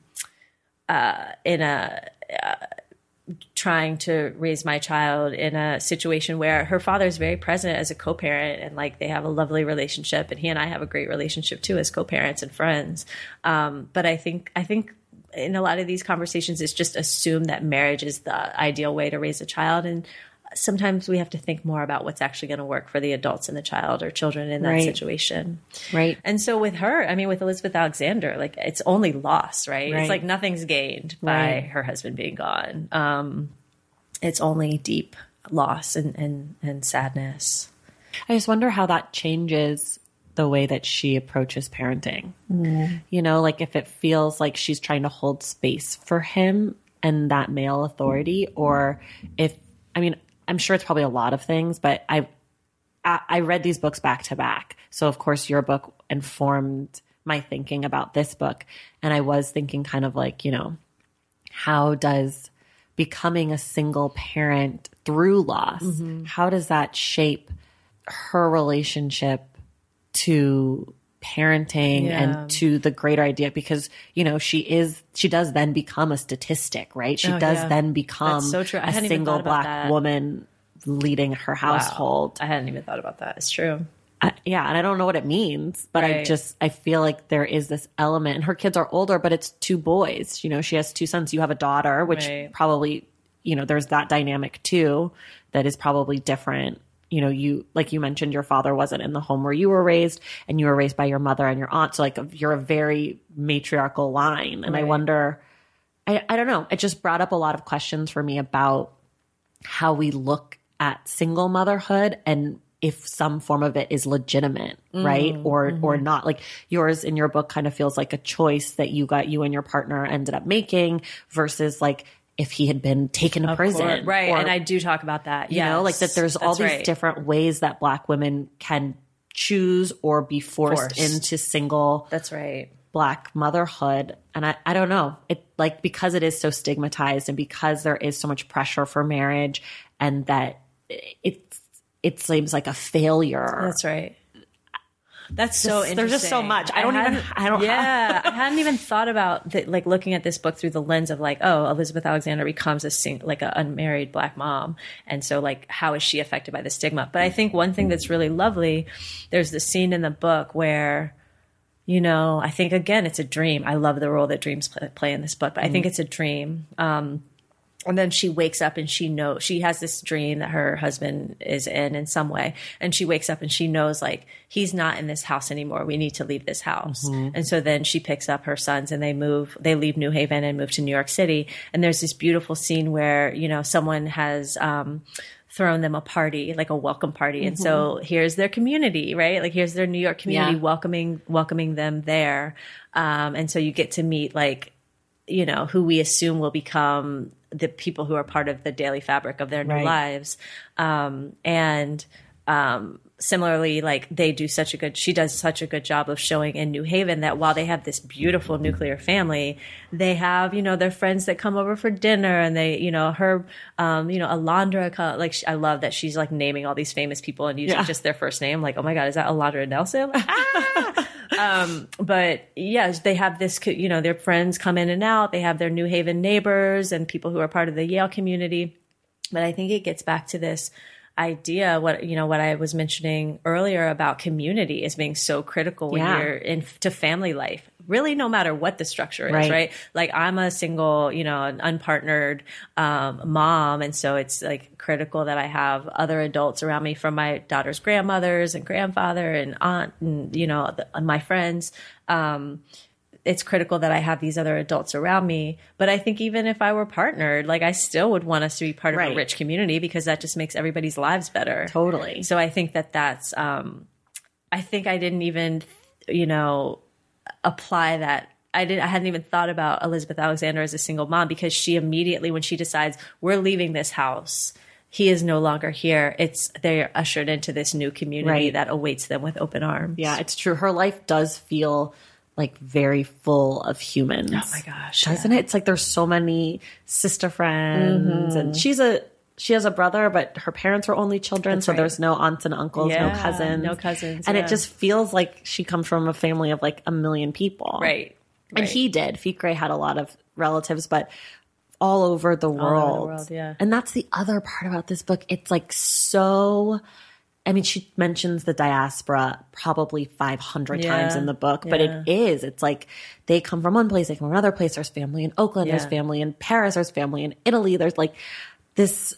uh, in a, uh, trying to raise my child in a situation where her father is very present as a co-parent, and like they have a lovely relationship, and he and I have a great relationship too as co-parents and friends. Um, but I think, I think, in a lot of these conversations, it's just assumed that marriage is the ideal way to raise a child. And sometimes we have to think more about what's actually going to work for the adults and the child or children in that right. situation. Right. And so with her, I mean, with Elizabeth Alexander, like it's only loss, right? right. It's like nothing's gained by right. her husband being gone. Um, it's only deep loss and, and, and sadness. I just wonder how that changes the way that she approaches parenting. Mm. You know, like if it feels like she's trying to hold space for him and that male authority, or if, I mean, I'm sure it's probably a lot of things, but I, I, I read these books back to back. So of course your book informed my thinking about this book. And I was thinking kind of like, you know, how does becoming a single parent through loss, mm-hmm. how does that shape her relationship to parenting yeah. and to the greater idea? Because, you know, she is, she does then become a statistic, right? She oh, does yeah. then become so true. I a single black that. woman leading her household. Wow. I hadn't even thought about that. It's true. I, yeah. And I don't know what it means, but right. I just, I feel like there is this element, and her kids are older, but it's two boys. You know, she has two sons. You have a daughter, which right. probably, you know, there's that dynamic too, that is probably different. You know, you, like you mentioned, your father wasn't in the home where you were raised, and you were raised by your mother and your aunt. So like you're a very matriarchal line. And right. I wonder, I, I don't know. It just brought up a lot of questions for me about how we look at single motherhood and if some form of it is legitimate, mm-hmm, right? Or, mm-hmm. or not. Like yours in your book kind of feels like a choice that you got, you and your partner ended up making, versus like if he had been taken to of prison. Course. Right. Or, and I do talk about that. You yes. know, like that there's all That's these right. different ways that Black women can choose or be forced, forced. into single. That's right. Black motherhood. And I, I don't know. It like, because it is so stigmatized and because there is so much pressure for marriage, and that it's, it seems like a failure. That's right. That's so interesting. There's just so much. I don't I even, I don't Yeah. I hadn't even thought about the, like looking at this book through the lens of like, oh, Elizabeth Alexander becomes a sing, like an unmarried Black mom. And so like, how is she affected by the stigma? But I think one thing that's really lovely, there's the scene in the book where, you know, I think again, it's a dream. I love the role that dreams play, play in this book, but mm. I think it's a dream. Um, And then she wakes up and she knows, she has this dream that her husband is in in some way. And she wakes up and she knows like, he's not in this house anymore. We need to leave this house. Mm-hmm. And so then she picks up her sons and they move, they leave New Haven and move to New York City. And there's this beautiful scene where, you know, someone has, um, thrown them a party, like a welcome party. And mm-hmm. so here's their community, right? Like here's their New York community yeah. welcoming, welcoming them there. Um, and so you get to meet like, you know, who we assume will become the people who are part of the daily fabric of their new right. lives. Um, and, um, similarly, like they do such a good, she does such a good job of showing in New Haven that while they have this beautiful nuclear family, they have, you know, their friends that come over for dinner, and they, you know, her, um, you know, Alondra, like, I love that she's like naming all these famous people and using yeah. just their first name. Like, oh my God, is that Alondra Nelson? Like, ah! Um, but yes, they have this, you know, their friends come in and out. They have their New Haven neighbors and people who are part of the Yale community. But I think it gets back to this idea, what, you know, what I was mentioning earlier about community as being so critical when yeah. you're into family life, really, no matter what the structure is, right? right? Like I'm a single, you know, an unpartnered, um, mom. And so it's like critical that I have other adults around me, from my daughter's grandmothers and grandfather and aunt and, you know, the, my friends. Um, it's critical that I have these other adults around me. But I think even if I were partnered, like I still would want us to be part of right. a rich community, because that just makes everybody's lives better. Totally. So I think that that's, um, I think I didn't even, you know, apply that. I didn't, I hadn't even thought about Elizabeth Alexander as a single mom, because she immediately, when she decides we're leaving this house, he is no longer here, it's, they're ushered into this new community right. that awaits them with open arms. Yeah, it's true. Her life does feel like very full of humans. Oh my gosh. Doesn't yeah. it? It's like there's so many sister friends mm-hmm. and she's a, she has a brother, but her parents were only children. That's so right. there's no aunts and uncles, yeah, no cousins. No cousins. And yeah. it just feels like she comes from a family of like a million people. Right. And right. he did. Fikre had a lot of relatives, but all over the world. All over the world, yeah. And that's the other part about this book. It's like so, I mean, she mentions the diaspora probably five hundred yeah. times in the book, but yeah. it is. It's like they come from one place, they come from another place. There's family in Oakland, yeah. there's family in Paris, there's family in Italy. There's like this,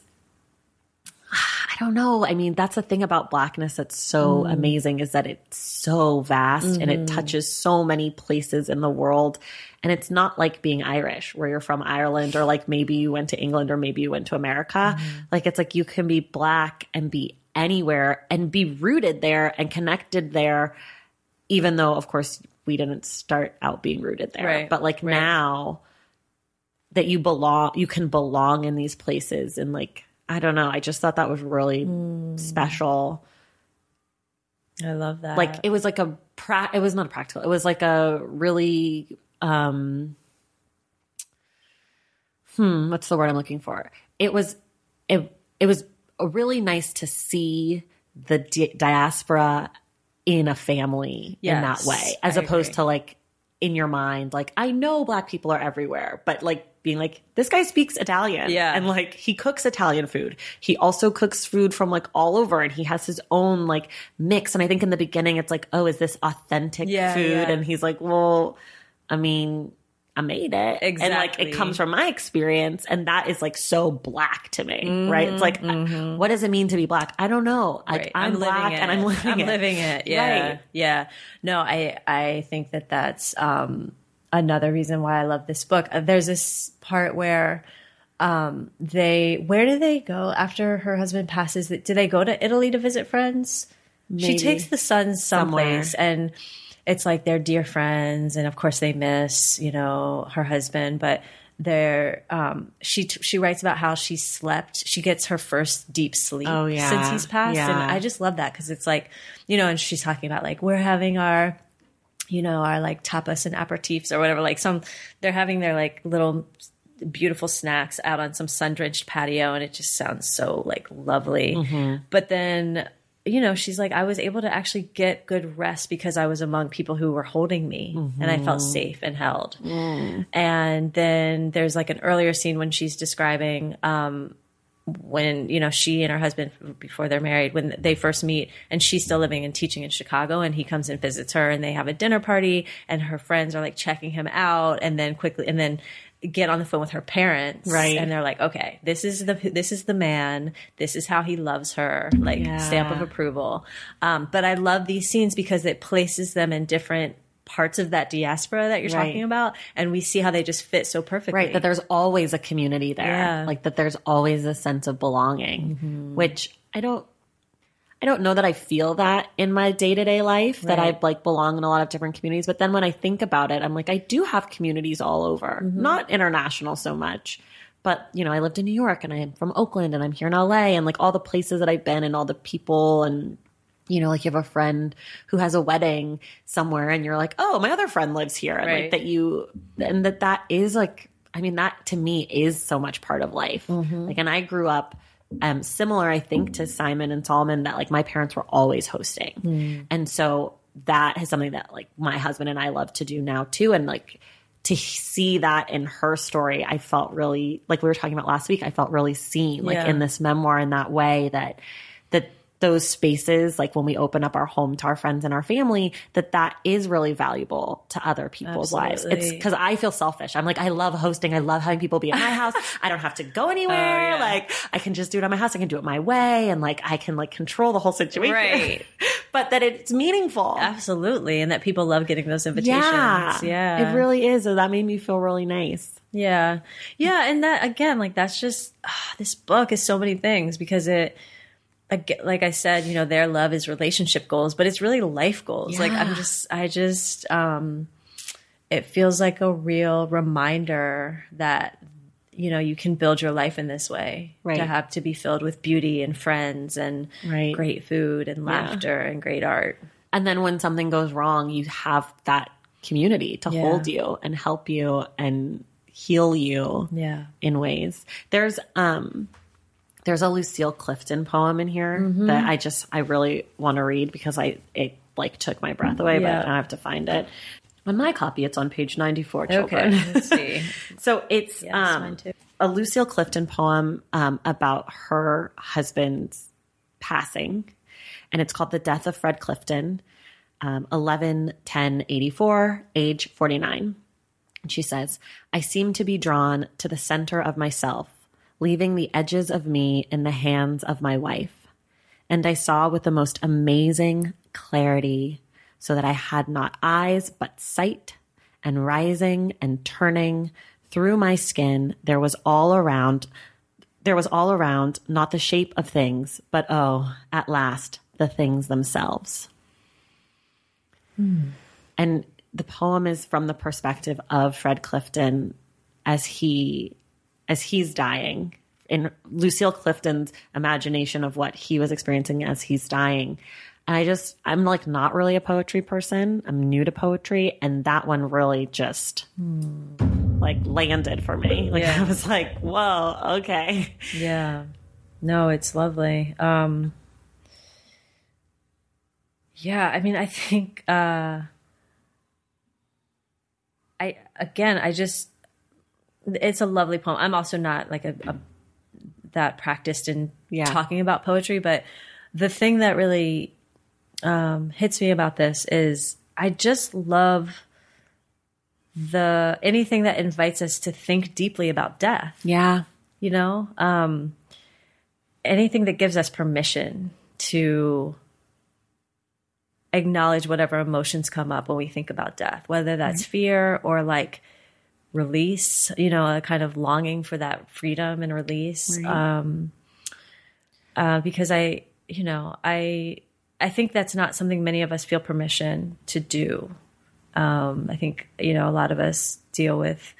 I don't know. I mean, that's the thing about Blackness that's so mm. amazing, is that it's so vast mm-hmm. and it touches so many places in the world. And it's not like being Irish, where you're from Ireland, or like maybe you went to England, or maybe you went to America. Mm-hmm. Like it's like you can be Black and be anywhere and be rooted there and connected there, even though, of course, we didn't start out being rooted there. Right. But like right. now that you belong, you can belong in these places. And like, I don't know, I just thought that was really mm. special. I love that. Like, it was like a, pra- it was not a practical, it was like a really, um, hmm, what's the word I'm looking for? It was, it, it was really nice to see the di- diaspora in a family yes, in that way, as I opposed agree. to like in your mind, like, I know Black people are everywhere, but like being like, this guy speaks Italian. Yeah. And like, he cooks Italian food. He also cooks food from like all over, and he has his own like mix. And I think in the beginning, it's like, oh, is this authentic yeah, food? Yeah. And he's like, well, I mean, I made it. Exactly. And like, it comes from my experience. And that is like so Black to me, mm-hmm, right? It's like, mm-hmm. what does it mean to be Black? I don't know. Like, right. I'm, I'm Black and I'm living I'm it. I'm living it. Yeah. Right. Yeah. No, I, I think that that's, um, another reason why I love this book. There's this part where, um, they, where do they go after her husband passes? Do they go to Italy to visit friends? Maybe. She takes the sons someplace Somewhere. and it's like they're dear friends, and of course they miss, you know, her husband, but they're, um, she, she writes about how she slept, she gets her first deep sleep oh, yeah. since he's passed. Yeah. And I just love that. Cause it's like, you know, and she's talking about like, we're having our, you know, our like tapas and aperitifs or whatever, like some, they're having their like little beautiful snacks out on some sun-drenched patio. And it just sounds so like lovely. Mm-hmm. But then, you know, she's like, I was able to actually get good rest because I was among people who were holding me mm-hmm. and I felt safe and held. Mm. And then there's like an earlier scene when she's describing, um, when, you know, she and her husband, before they're married, when they first meet, and she's still living and teaching in Chicago, and he comes and visits her, and they have a dinner party, and her friends are like checking him out, and then quickly, and then get on the phone with her parents, right? And they're like, okay, this is the this is the man, this is how he loves her, like yeah. stamp of approval. Um, but I love these scenes because it places them in different parts of that diaspora that you're right. talking about, and we see how they just fit so perfectly. Right, that there's always a community there. Yeah. Like that there's always a sense of belonging, mm-hmm. which I don't I don't know that I feel that in my day-to-day life, right. that I like belong in a lot of different communities. But then when I think about it, I'm like, I do have communities all over, mm-hmm. not international so much. But, you know, I lived in New York, and I'm from Oakland, and I'm here in L A, and like all the places that I've been and all the people, and you know, like you have a friend who has a wedding somewhere and you're like, oh, my other friend lives here. And right. like that you, and that that is like, I mean, that to me is so much part of life. Mm-hmm. Like, and I grew up um, similar, I think, to Simon and Solomon, that like my parents were always hosting. Mm. And so that is something that like my husband and I love to do now too. And like to see that in her story, I felt really, like we were talking about last week, I felt really seen like yeah. in this memoir in that way, that, that, those spaces, like when we open up our home to our friends and our family, that that is really valuable to other people's Absolutely. lives. It's because I feel selfish. I'm like, I love hosting. I love having people be at my house. I don't have to go anywhere. Oh, yeah. Like I can just do it at my house. I can do it my way. And like, I can like control the whole situation. Right. But that it's meaningful. Absolutely. And that people love getting those invitations. Yeah. Yeah. It really is. So that made me feel really nice. Yeah. Yeah. And that, again, like that's just, ah, this book is so many things because it, like I said, you know, their love is relationship goals, but it's really life goals. Yeah. Like I'm just, I just, um, it feels like a real reminder that, you know, you can build your life in this way, right. to have to be filled with beauty and friends and right. great food and laughter yeah. and great art. And then when something goes wrong, you have that community to yeah. hold you and help you and heal you yeah. in ways. There's, um, There's a Lucille Clifton poem in here mm-hmm. that I just, I really want to read because I, it like took my breath away, yeah. but I have to find it. On my copy, it's on page ninety-four, children. Okay, let's see. So it's yes, um, a Lucille Clifton poem um, about her husband's passing. And it's called The Death of Fred Clifton, um, eleven ten eighty-four, age forty-nine. And she says, I seem to be drawn to the center of myself, leaving the edges of me in the hands of my wife. And I saw with the most amazing clarity, so that I had not eyes but sight, and rising and turning through my skin, there was all around there was all around, not the shape of things, but oh, at last, the things themselves. Hmm. And the poem is from the perspective of Fred Clifton as he, as he's dying, in Lucille Clifton's imagination of what he was experiencing as he's dying. And I just, I'm like not really a poetry person. I'm new to poetry. And that one really just hmm. like landed for me. Like yeah. I was like, whoa, okay. Yeah. No, it's lovely. Um, yeah, I mean, I think, uh, I, again, I just, it's a lovely poem. I'm also not like a, a that practiced in yeah. talking about poetry, but the thing that really um, hits me about this is I just love the anything that invites us to think deeply about death. Yeah, you know, um, anything that gives us permission to acknowledge whatever emotions come up when we think about death, whether that's right. fear or like release, you know, a kind of longing for that freedom and release. Right. Um, uh, because I, you know, I, I think that's not something many of us feel permission to do. Um, I think, you know, a lot of us deal with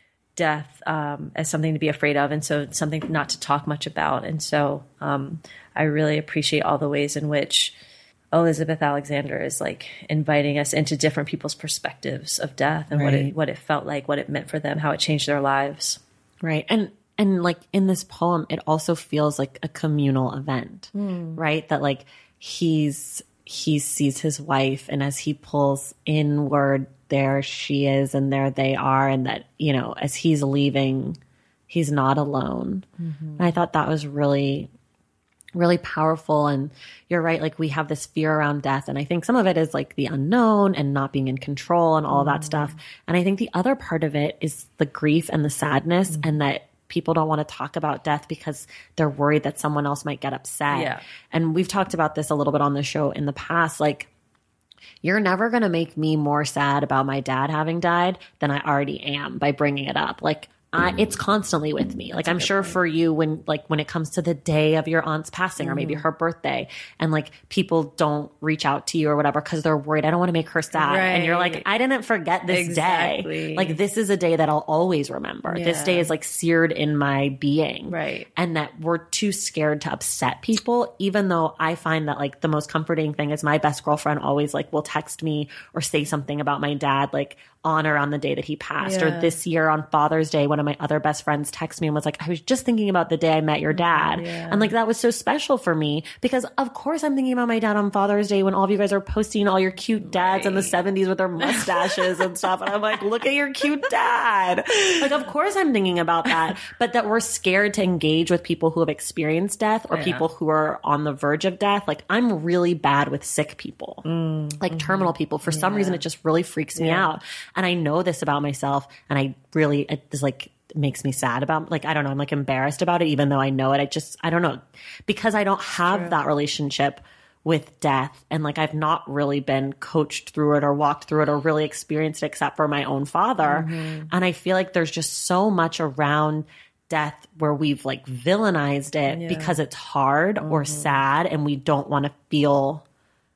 death, um, as something to be afraid of. And so it's something not to talk much about. And so, um, I really appreciate all the ways in which Elizabeth Alexander is like inviting us into different people's perspectives of death and right. what it what it felt like, what it meant for them, how it changed their lives. Right. And and like in this poem, it also feels like a communal event, mm. right? That like he's he sees his wife, and as he pulls inward, there she is, and there they are, and that, you know, as he's leaving, he's not alone. Mm-hmm. And I thought that was really really powerful. And you're right. Like we have this fear around death. And I think some of it is like the unknown and not being in control and all of that mm. stuff. And I think the other part of it is the grief and the sadness mm. and that people don't want to talk about death because they're worried that someone else might get upset. Yeah. And we've talked about this a little bit on the show in the past. Like, you're never going to make me more sad about my dad having died than I already am by bringing it up. Like, I, it's constantly with me. Like, I'm sure for you, when, like, when it comes to the day of your aunt's passing or maybe her birthday, and like people don't reach out to you or whatever because they're worried, I don't want to make her sad. Right. And you're like, I didn't forget this exactly. day. Like, this is a day that I'll always remember. Yeah. This day is like seared in my being. Right. And that we're too scared to upset people, even though I find that like the most comforting thing is my best girlfriend always like will text me or say something about my dad, like on or on the day that he passed. Yeah. Or this year on Father's Day, one of my other best friends texted me and was like, I was just thinking about the day I met your dad. Yeah. And like, that was so special for me because of course I'm thinking about my dad on Father's Day when all of you guys are posting all your cute dads right. in the seventies with their mustaches and stuff. And I'm like, look at your cute dad. Like, of course I'm thinking about that, but that we're scared to engage with people who have experienced death or yeah. people who are on the verge of death. Like, I'm really bad with sick people, mm, like mm-hmm. terminal people. For yeah. some reason, it just really freaks me yeah. out. And I know this about myself, and I really, it is like, makes me sad about, like, I don't know, I'm like embarrassed about it, even though I know it. I just, I don't know, because I don't have True. that relationship with death. And like, I've not really been coached through it or walked through it or really experienced it except for my own father. Mm-hmm. And I feel like there's just so much around death where we've like villainized it yeah. because it's hard mm-hmm. or sad and we don't want to feel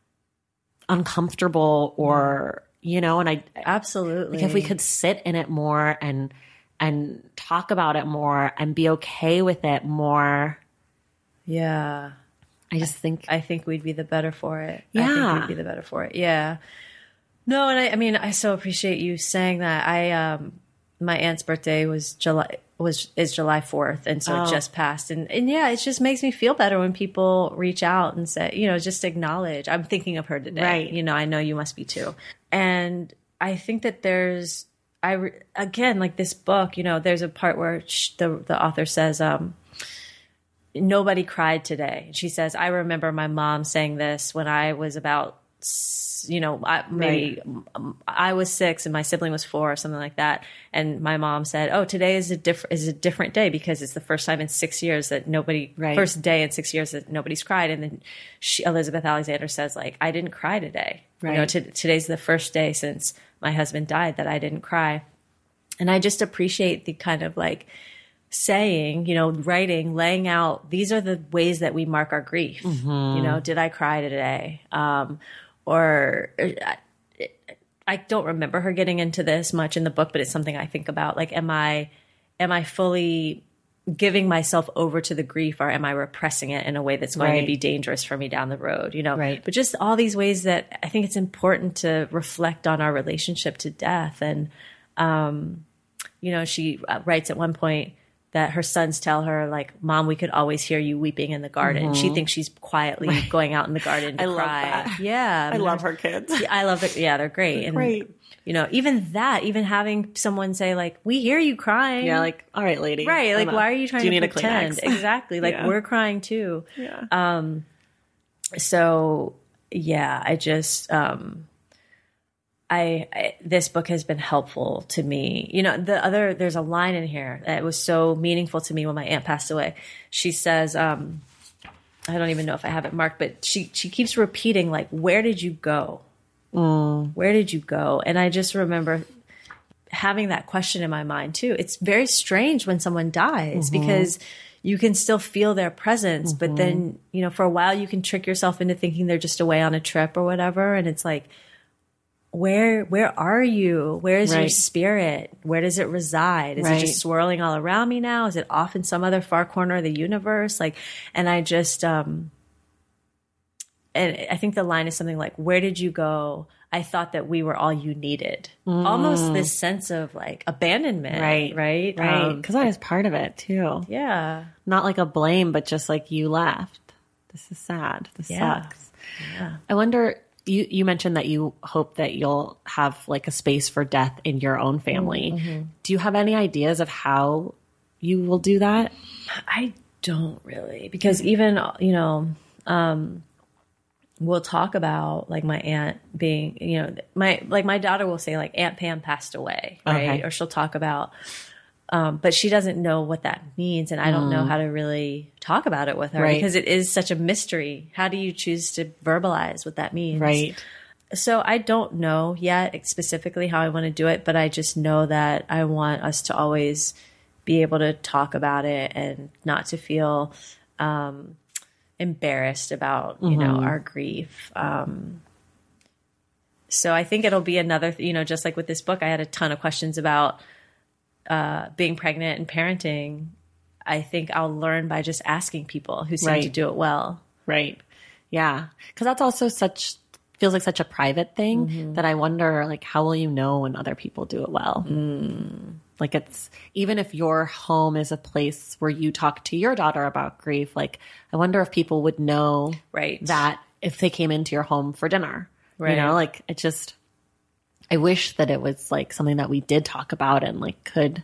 uncomfortable or, you know, and I absolutely, like if we could sit in it more and, and talk about it more and be okay with it more. Yeah. I just think, I think we'd be the better for it. Yeah. I think we'd be the better for it. Yeah. No. And I, I mean, I so appreciate you saying that. I, um, my aunt's birthday was July, was, is July fourth. And so oh. it just passed. And, and yeah, it just makes me feel better when people reach out and say, you know, just acknowledge, I'm thinking of her today. Right. You know, I know you must be too. And I think that there's, I, re- again, like this book, you know, there's a part where sh- the, the author says, um, nobody cried today. She says, I remember my mom saying this when I was about, you know, I, maybe right. I was six and my sibling was four or something like that. And my mom said, oh, today is a different, is a different day because it's the first time in six years that nobody, right. first day in six years that nobody's cried. And then she, Elizabeth Alexander says, like, I didn't cry today. Right. You know, t- today's the first day since my husband died that I didn't cry. And I just appreciate the kind of like saying, you know, writing, laying out, these are the ways that we mark our grief. Mm-hmm. You know, did I cry today? Um, or I, I don't remember her getting into this much in the book, but it's something I think about. Like, am I, am I fully giving myself over to the grief, or am I repressing it in a way that's going right. to be dangerous for me down the road? You know, right. But just all these ways that I think it's important to reflect on our relationship to death. And, um, you know, she writes at one point that her sons tell her, like, Mom, we could always hear you weeping in the garden. Mm-hmm. She thinks she's quietly right. going out in the garden to I cry. Love that. Yeah. I, I love her kids. Yeah, I love it. Yeah, they're great. They're and, great. You know, even that, even having someone say, like, we hear you crying. Yeah, like, all right, lady. Right. Like, why are you trying Do you to need pretend? A Kleenex? Exactly. Like, yeah. we're crying too. Yeah. Um, so, yeah, I just... Um, I, I this book has been helpful to me. You know, the other there's a line in here that was so meaningful to me when my aunt passed away. She says, um, I don't even know if I have it marked, but she she keeps repeating, like, where did you go? Mm. Where did you go? And I just remember having that question in my mind too. It's very strange when someone dies mm-hmm. because you can still feel their presence, mm-hmm. but then, you know, for a while you can trick yourself into thinking they're just away on a trip or whatever, and it's like, Where where are you? Where is right. your spirit? Where does it reside? Is right. it just swirling all around me now? Is it off in some other far corner of the universe? Like, and I just, um, and I think the line is something like, where did you go? I thought that we were all you needed. Mm. Almost this sense of, like, abandonment. Right. Right. Right. Because um, I was part of it too. Yeah. Not like a blame, but just like, you left. This is sad. This yeah. sucks. Yeah. I wonder... You you mentioned that you hope that you'll have, like, a space for death in your own family. Mm-hmm. Do you have any ideas of how you will do that? I don't really, because even, you know, um, we'll talk about, like, my aunt being, you know, my, like, my daughter will say, like, Aunt Pam passed away, right? Okay. Or she'll talk about, um, but she doesn't know what that means. And I don't mm. know how to really talk about it with her right. because it is such a mystery. How do you choose to verbalize what that means? Right. So I don't know yet specifically how I want to do it, but I just know that I want us to always be able to talk about it and not to feel, um, embarrassed about, you mm-hmm. know, our grief. Um, so I think it'll be another, you know, just like with this book, I had a ton of questions about, Uh, being pregnant and parenting. I think I'll learn by just asking people who seem right. to do it well. Right. Yeah. Because that's also such, feels like such a private thing mm-hmm. that I wonder, like, how will you know when other people do it well? Mm. Like, it's, even if your home is a place where you talk to your daughter about grief, like, I wonder if people would know right. that if they came into your home for dinner. Right. You know, like, it just... I wish that it was, like, something that we did talk about and, like, could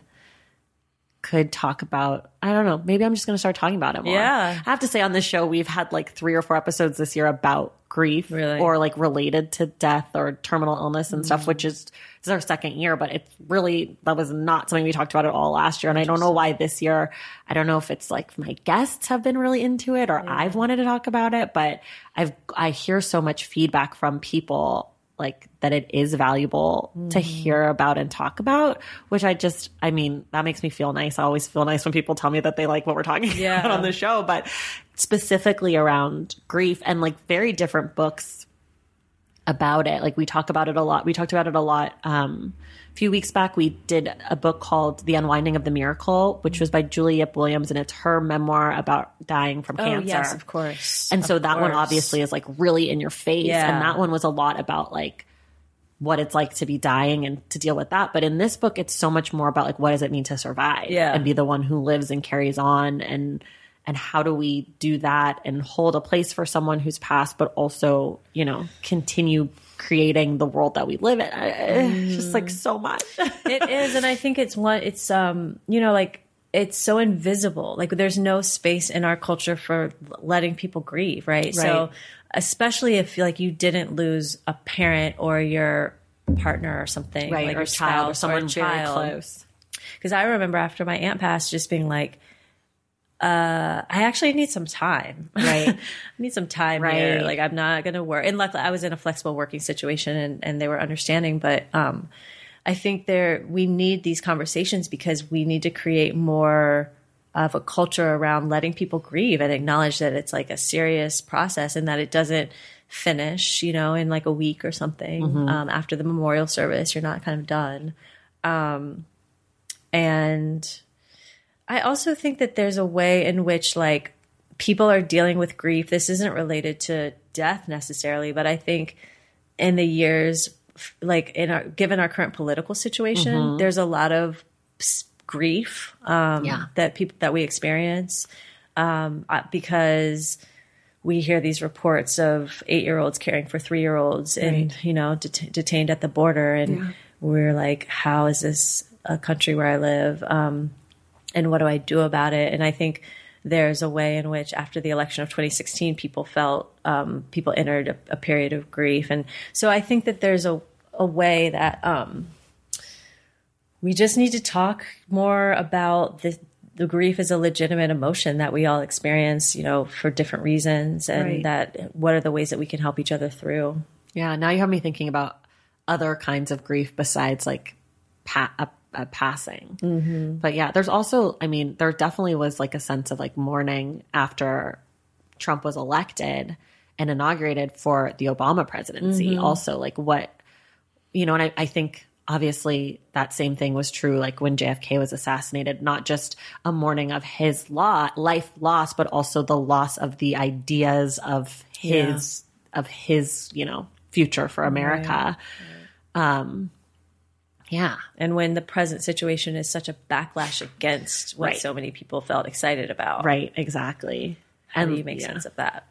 could talk about. I don't know. Maybe I'm just going to start talking about it more. Yeah. I have to say, on this show, we've had, like, three or four episodes this year about grief really? or, like, related to death or terminal illness and mm. stuff, which is, this is our second year, but it's really, that was not something we talked about at all last year. And I don't know why this year, I don't know if it's, like, my guests have been really into it or yeah. I've wanted to talk about it, but I've, I hear so much feedback from people, like, that it is valuable mm. to hear about and talk about, which I just, I mean, that makes me feel nice. I always feel nice when people tell me that they like what we're talking yeah. about on the show, but specifically around grief and, like, very different books about it. Like, we talk about it a lot. We talked about it a lot. Um, a few weeks back, we did a book called The Unwinding of the Miracle, which was by Julie Yip Williams, and it's her memoir about dying from oh, cancer. Yes, of course. And of so that course. one obviously is, like, really in your face. Yeah. And that one was a lot about, like, what it's like to be dying and to deal with that. But in this book, it's so much more about, like, what does it mean to survive yeah. and be the one who lives and carries on, and and how do we do that and hold a place for someone who's passed, but also, you know, continue creating the world that we live in. It's just, like, so much. It is. And I think it's one, it's, um, you know, like, it's so invisible. Like, there's no space in our culture for letting people grieve, right? Right. So especially if, like, you didn't lose a parent or your partner or something, right, like or your child or spouse someone or very child. close. Because I remember after my aunt passed, just being like, uh, I actually need some time. Right. I need some time right. here. Like, I'm not going to work. And luckily I was in a flexible working situation and, and they were understanding, but, um, I think there we need these conversations because we need to create more of a culture around letting people grieve and acknowledge that it's like a serious process and that it doesn't finish, you know, in like a week or something. Mm-hmm. Um, after the memorial service, you're not kind of done. Um, and I also think that there's a way in which like people are dealing with grief. This isn't related to death necessarily, but I think in the years, like in our, given our current political situation, mm-hmm. there's a lot of grief um, yeah. that people that we experience um, because we hear these reports of eight-year-olds caring for three-year-olds right. and you know det- detained at the border, and yeah. we're like, how is this a country where I live, um, and what do I do about it? And I think there's a way in which after the election of twenty sixteen, people felt um, people entered a, a period of grief, and so I think that there's a a way that um, we just need to talk more about the, the grief as a legitimate emotion that we all experience, you know, for different reasons, and right. that what are the ways that we can help each other through. Yeah. Now you have me thinking about other kinds of grief besides like pa- a, a passing. Mm-hmm. But yeah, there's also, I mean, there definitely was like a sense of like mourning after Trump was elected and inaugurated for the Obama presidency. Mm-hmm. Also like what, you know, and I, I think obviously that same thing was true like when J F K was assassinated, not just a mourning of his law, life loss, but also the loss of the ideas of his, yeah. of his, you know, future for America. Right. Right. Um, yeah. And when the present situation is such a backlash against what right. so many people felt excited about. Right. Exactly. How and, do you make yeah. sense of that?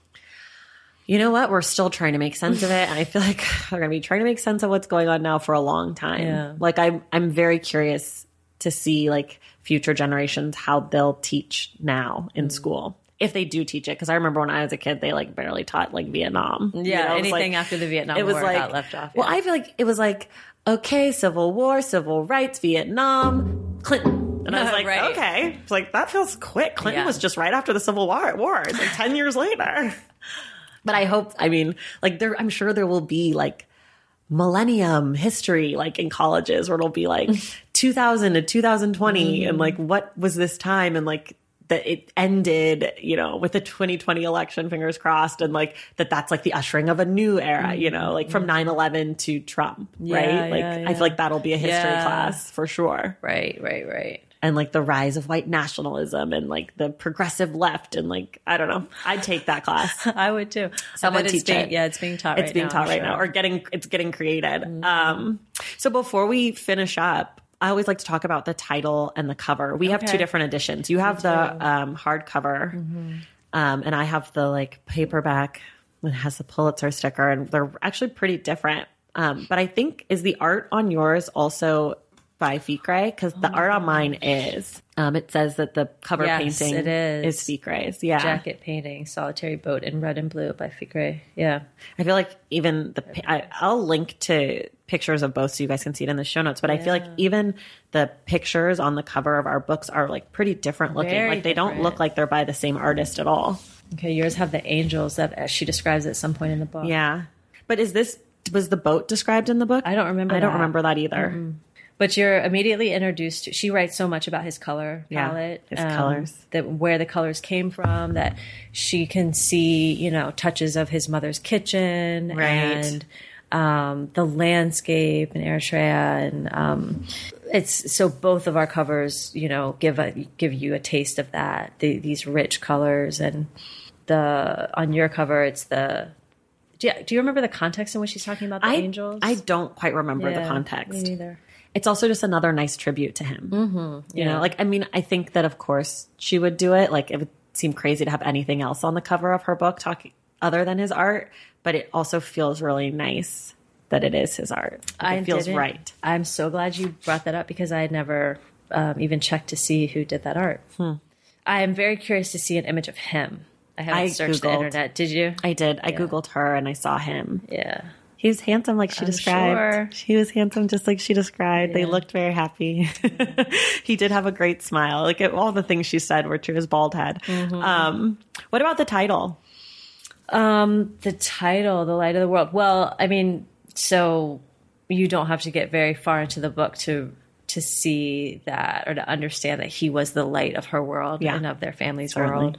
You know what? We're still trying to make sense of it. And I feel like we're going to be trying to make sense of what's going on now for a long time. Yeah. Like I'm, I'm very curious to see like future generations, how they'll teach now in mm. school. If they do teach it. Cause I remember when I was a kid, they like barely taught like Vietnam. Yeah. You know, anything like, after the Vietnam it was War like, got left off. Well, yeah. I feel like it was like, okay, Civil War, civil rights, Vietnam, Clinton. And I was like, right. okay. It's like, that feels quick. Clinton yeah. was just right after the Civil War. War. It's like ten years later. But I hope, I mean, like there, I'm sure there will be like millennium history, like in colleges where it'll be like two thousand to two thousand twenty. Mm-hmm. And like, what was this time? And like that it ended, you know, with the twenty twenty election, fingers crossed. And like that that's like the ushering of a new era, mm-hmm. you know, like from nine eleven to Trump, yeah, right? Like yeah, yeah. I feel like that'll be a history yeah. class for sure. Right, right, right. And like the rise of white nationalism and like the progressive left and like, I don't know, I'd take that class. I would too. Someone teach being, it. Yeah, it's being taught right now. It's being taught right sure. now or getting, it's getting created. Mm-hmm. Um, so before we finish up, I always like to talk about the title and the cover. We have okay. two different editions. You have the um, hardcover mm-hmm. um, and I have the like paperback that has the Pulitzer sticker, and they're actually pretty different. Um, but I think, is the art on yours also by Ficre? Because the oh art on mine is. Um, it says that the cover yes, painting it is. is Ficre's. Yeah. Jacket painting, Solitary Boat in Red and Blue by Ficre. Yeah. I feel like even the, I, I'll link to pictures of both so you guys can see it in the show notes, but yeah. I feel like even the pictures on the cover of our books are like pretty different looking. Very like they different. don't look like they're by the same artist at all. Okay. Yours have the angels that she describes at some point in the book. Yeah. But is this, was the boat described in the book? I don't remember I that. don't remember that either. Mm-hmm. But you're immediately introduced to, she writes so much about his color palette. Yeah, his um, colors. That where the colors came from, that she can see, you know, touches of his mother's kitchen right. and um, the landscape in Eritrea. And um, it's, so both of our covers, you know, give a, give you a taste of that, the, these rich colors. And the, on your cover, it's the, do you, do you remember the context in which she's talking about the I, angels? I don't quite remember yeah, the context. Me neither. It's also just another nice tribute to him. Mm-hmm. You yeah. know, like, I mean, I think that of course she would do it. Like it would seem crazy to have anything else on the cover of her book talking other than his art, but it also feels really nice that it is his art. Like, I it feels didn't. right. I'm so glad you brought that up because I had never um, even checked to see who did that art. Hmm. I am very curious to see an image of him. I haven't I searched Googled. the internet. Did you? I did. I yeah. Googled her and I saw him. Yeah. He was handsome like she I'm described. Sure. He was handsome just like she described. Yeah. They looked very happy. He did have a great smile. Like it, all the things she said were to his bald head. Mm-hmm. Um, what about the title? Um, the title, The Light of the World. Well, I mean, so you don't have to get very far into the book to to see that or to understand that he was the light of her world Yeah. and of their family's Certainly. world.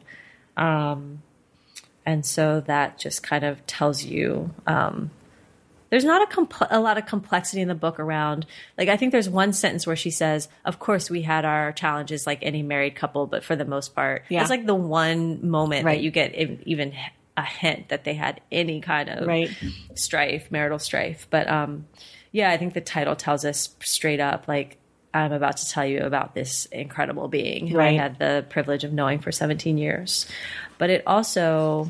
Um, and so that just kind of tells you, um, there's not a, compl- a lot of complexity in the book around, like, I think there's one sentence where she says, of course we had our challenges like any married couple, but for the most part, Yeah. it's like the one moment Right. that you get in, even a hint that they had any kind of Right. strife, marital strife. But, um, yeah, I think the title tells us straight up, like, I'm about to tell you about this incredible being who Right. I had the privilege of knowing for seventeen years. But it also,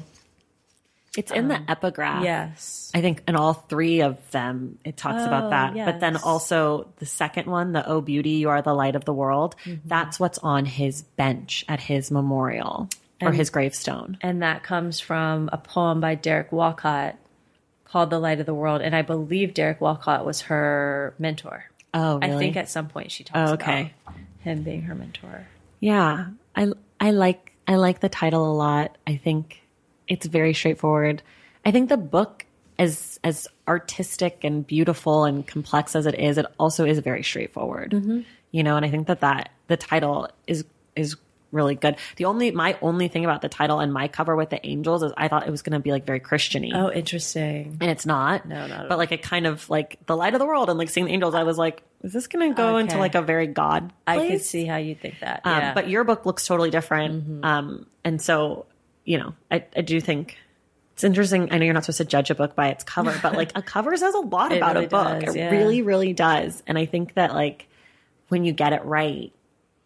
It's in the epigraph. yes. I think in all three of them, it talks about Oh, that. But then yes. also the second one, the Oh Beauty, You Are the Light of the World, Mm-hmm. that's what's on his bench at his memorial or his gravestone. And that comes from a poem by Derek Walcott called The Light of the World. And I believe Derek Walcott was her mentor. Oh, really? I think at some point she talks Oh, okay. about him being her mentor. Yeah, I I like I like the title a lot. I think it's very straightforward. I think the book, as as artistic and beautiful and complex as it is, it also is very straightforward. Mm-hmm. You know, and I think that that the title is is really good. The only my only thing about the title and my cover with the angels is I thought it was going to be like very Christian-y. Oh, interesting. And it's not. No, not at But like it kind of like the light of the world and like seeing the angels, I was like, is this going to go into Okay. like a very God I place? could see how you think that. Um, Yeah. But your book looks totally different. Mm-hmm. Um, and so, you know, I, I do think it's interesting. I know you're not supposed to judge a book by its cover, but like a cover says a lot It about really a book. does, it yeah. really, really does. And I think that like when you get it right,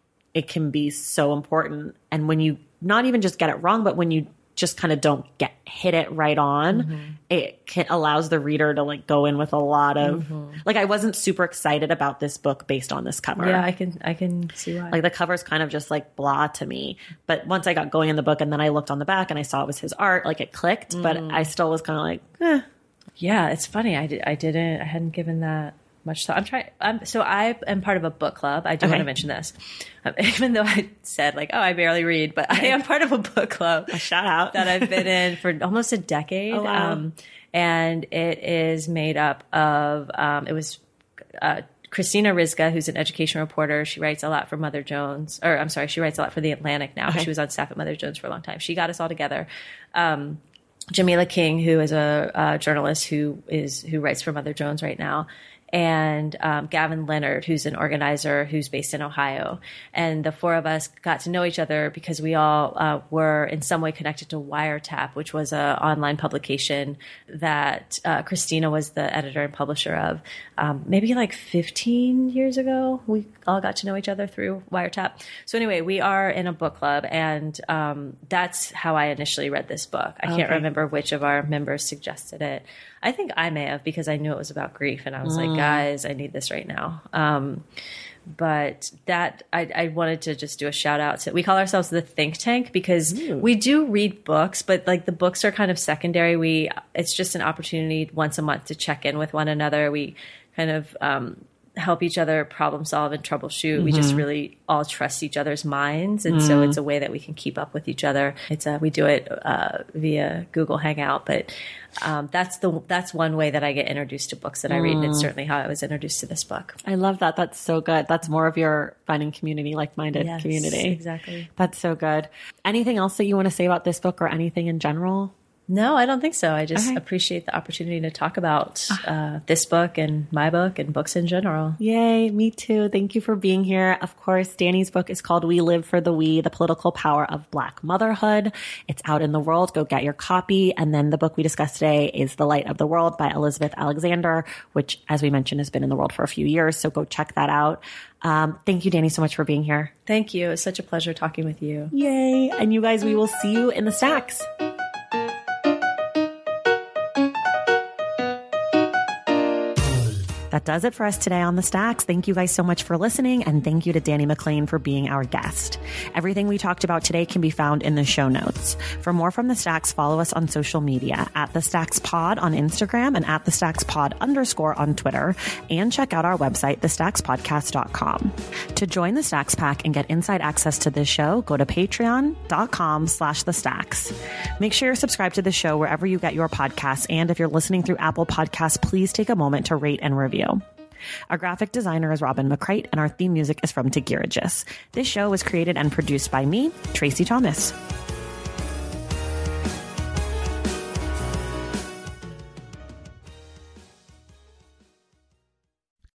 it can be so important. And when you not even just get it wrong, but when you just kind of don't get hit it right on, Mm-hmm. it can, allows the reader to like go in with a lot of like I wasn't super excited about this book based on this cover. yeah, I can, I can see why. Like the cover's kind of just like blah to me. But once I got going in the book and then I looked on the back and I saw it was his art, like it clicked. But I still was kind of like, eh. Yeah, it's funny. I, did, I didn't, I hadn't given that much thought. I'm trying, I'm, so I am part of a book club. I do Okay. want to mention this. Um, even though I said like, oh, I barely read, but I am part of a book club Shout out. that I've been in for almost a decade. Oh, wow. Um, and it is made up of, um, it was, uh, Christina Rizga, who's an education reporter. She writes a lot for Mother Jones, or I'm sorry, she writes a lot for The Atlantic now. Okay. She was on staff at Mother Jones for a long time. She got us all together. Um, Jamila King, who is a, a journalist who is who writes for Mother Jones right now, and um, Gavin Leonard, who's an organizer who's based in Ohio. And the four of us got to know each other because we all uh, were in some way connected to Wiretap, which was an online publication that uh, Christina was the editor and publisher of. Um, maybe like fifteen years ago, we all got to know each other through Wiretap. So anyway, we are in a book club, and um, that's how I initially read this book. I can't Okay. remember which of our members suggested it. I think I may have, because I knew it was about grief, and I was like, guys, I need this right now. Um, but that I, I wanted to just do a shout out to, we call ourselves the think tank because we do read books, but like the books are kind of secondary. We, it's just an opportunity once a month to check in with one another. We kind of, um, help each other problem solve and troubleshoot. We just really all trust each other's minds. And so it's a way that we can keep up with each other. It's a, we do it, uh, via Google Hangout, but, um, that's the, that's one way that I get introduced to books that I read. And it's certainly how I was introduced to this book. I love that. That's so good. That's more of your finding community, like-minded Yes, community. exactly. That's so good. Anything else that you want to say about this book or anything in general? No, I don't think so. I just Okay. appreciate the opportunity to talk about uh, this book and my book and books in general. Yay, me too. Thank you for being here. Of course, Danny's book is called We Live for the We, The Political Power of Black Motherhood. It's out in the world. Go get your copy. And then the book we discussed today is The Light of the World by Elizabeth Alexander, which, as we mentioned, has been in the world for a few years. So go check that out. Um, thank you, Danny, so much for being here. Thank you. It's such a pleasure talking with you. Yay. And you guys, we will see you in the stacks. That does it for us today on The Stacks. Thank you guys so much for listening, and thank you to Danny McLean for being our guest. Everything we talked about today can be found in the show notes. For more from The Stacks, follow us on social media at The Stacks Pod on Instagram and at The Stacks Pod underscore on Twitter, and check out our website, the stacks podcast dot com. To join the Stacks Pack and get inside access to this show, go to patreon.com slash the stacks. Make sure you're subscribed to the show wherever you get your podcasts, and if you're listening through Apple Podcasts, please take a moment to rate and review. you. Our graphic designer is Robin McCrite, and our theme music is from Tegirigis. This show was created and produced by me, Tracy Thomas.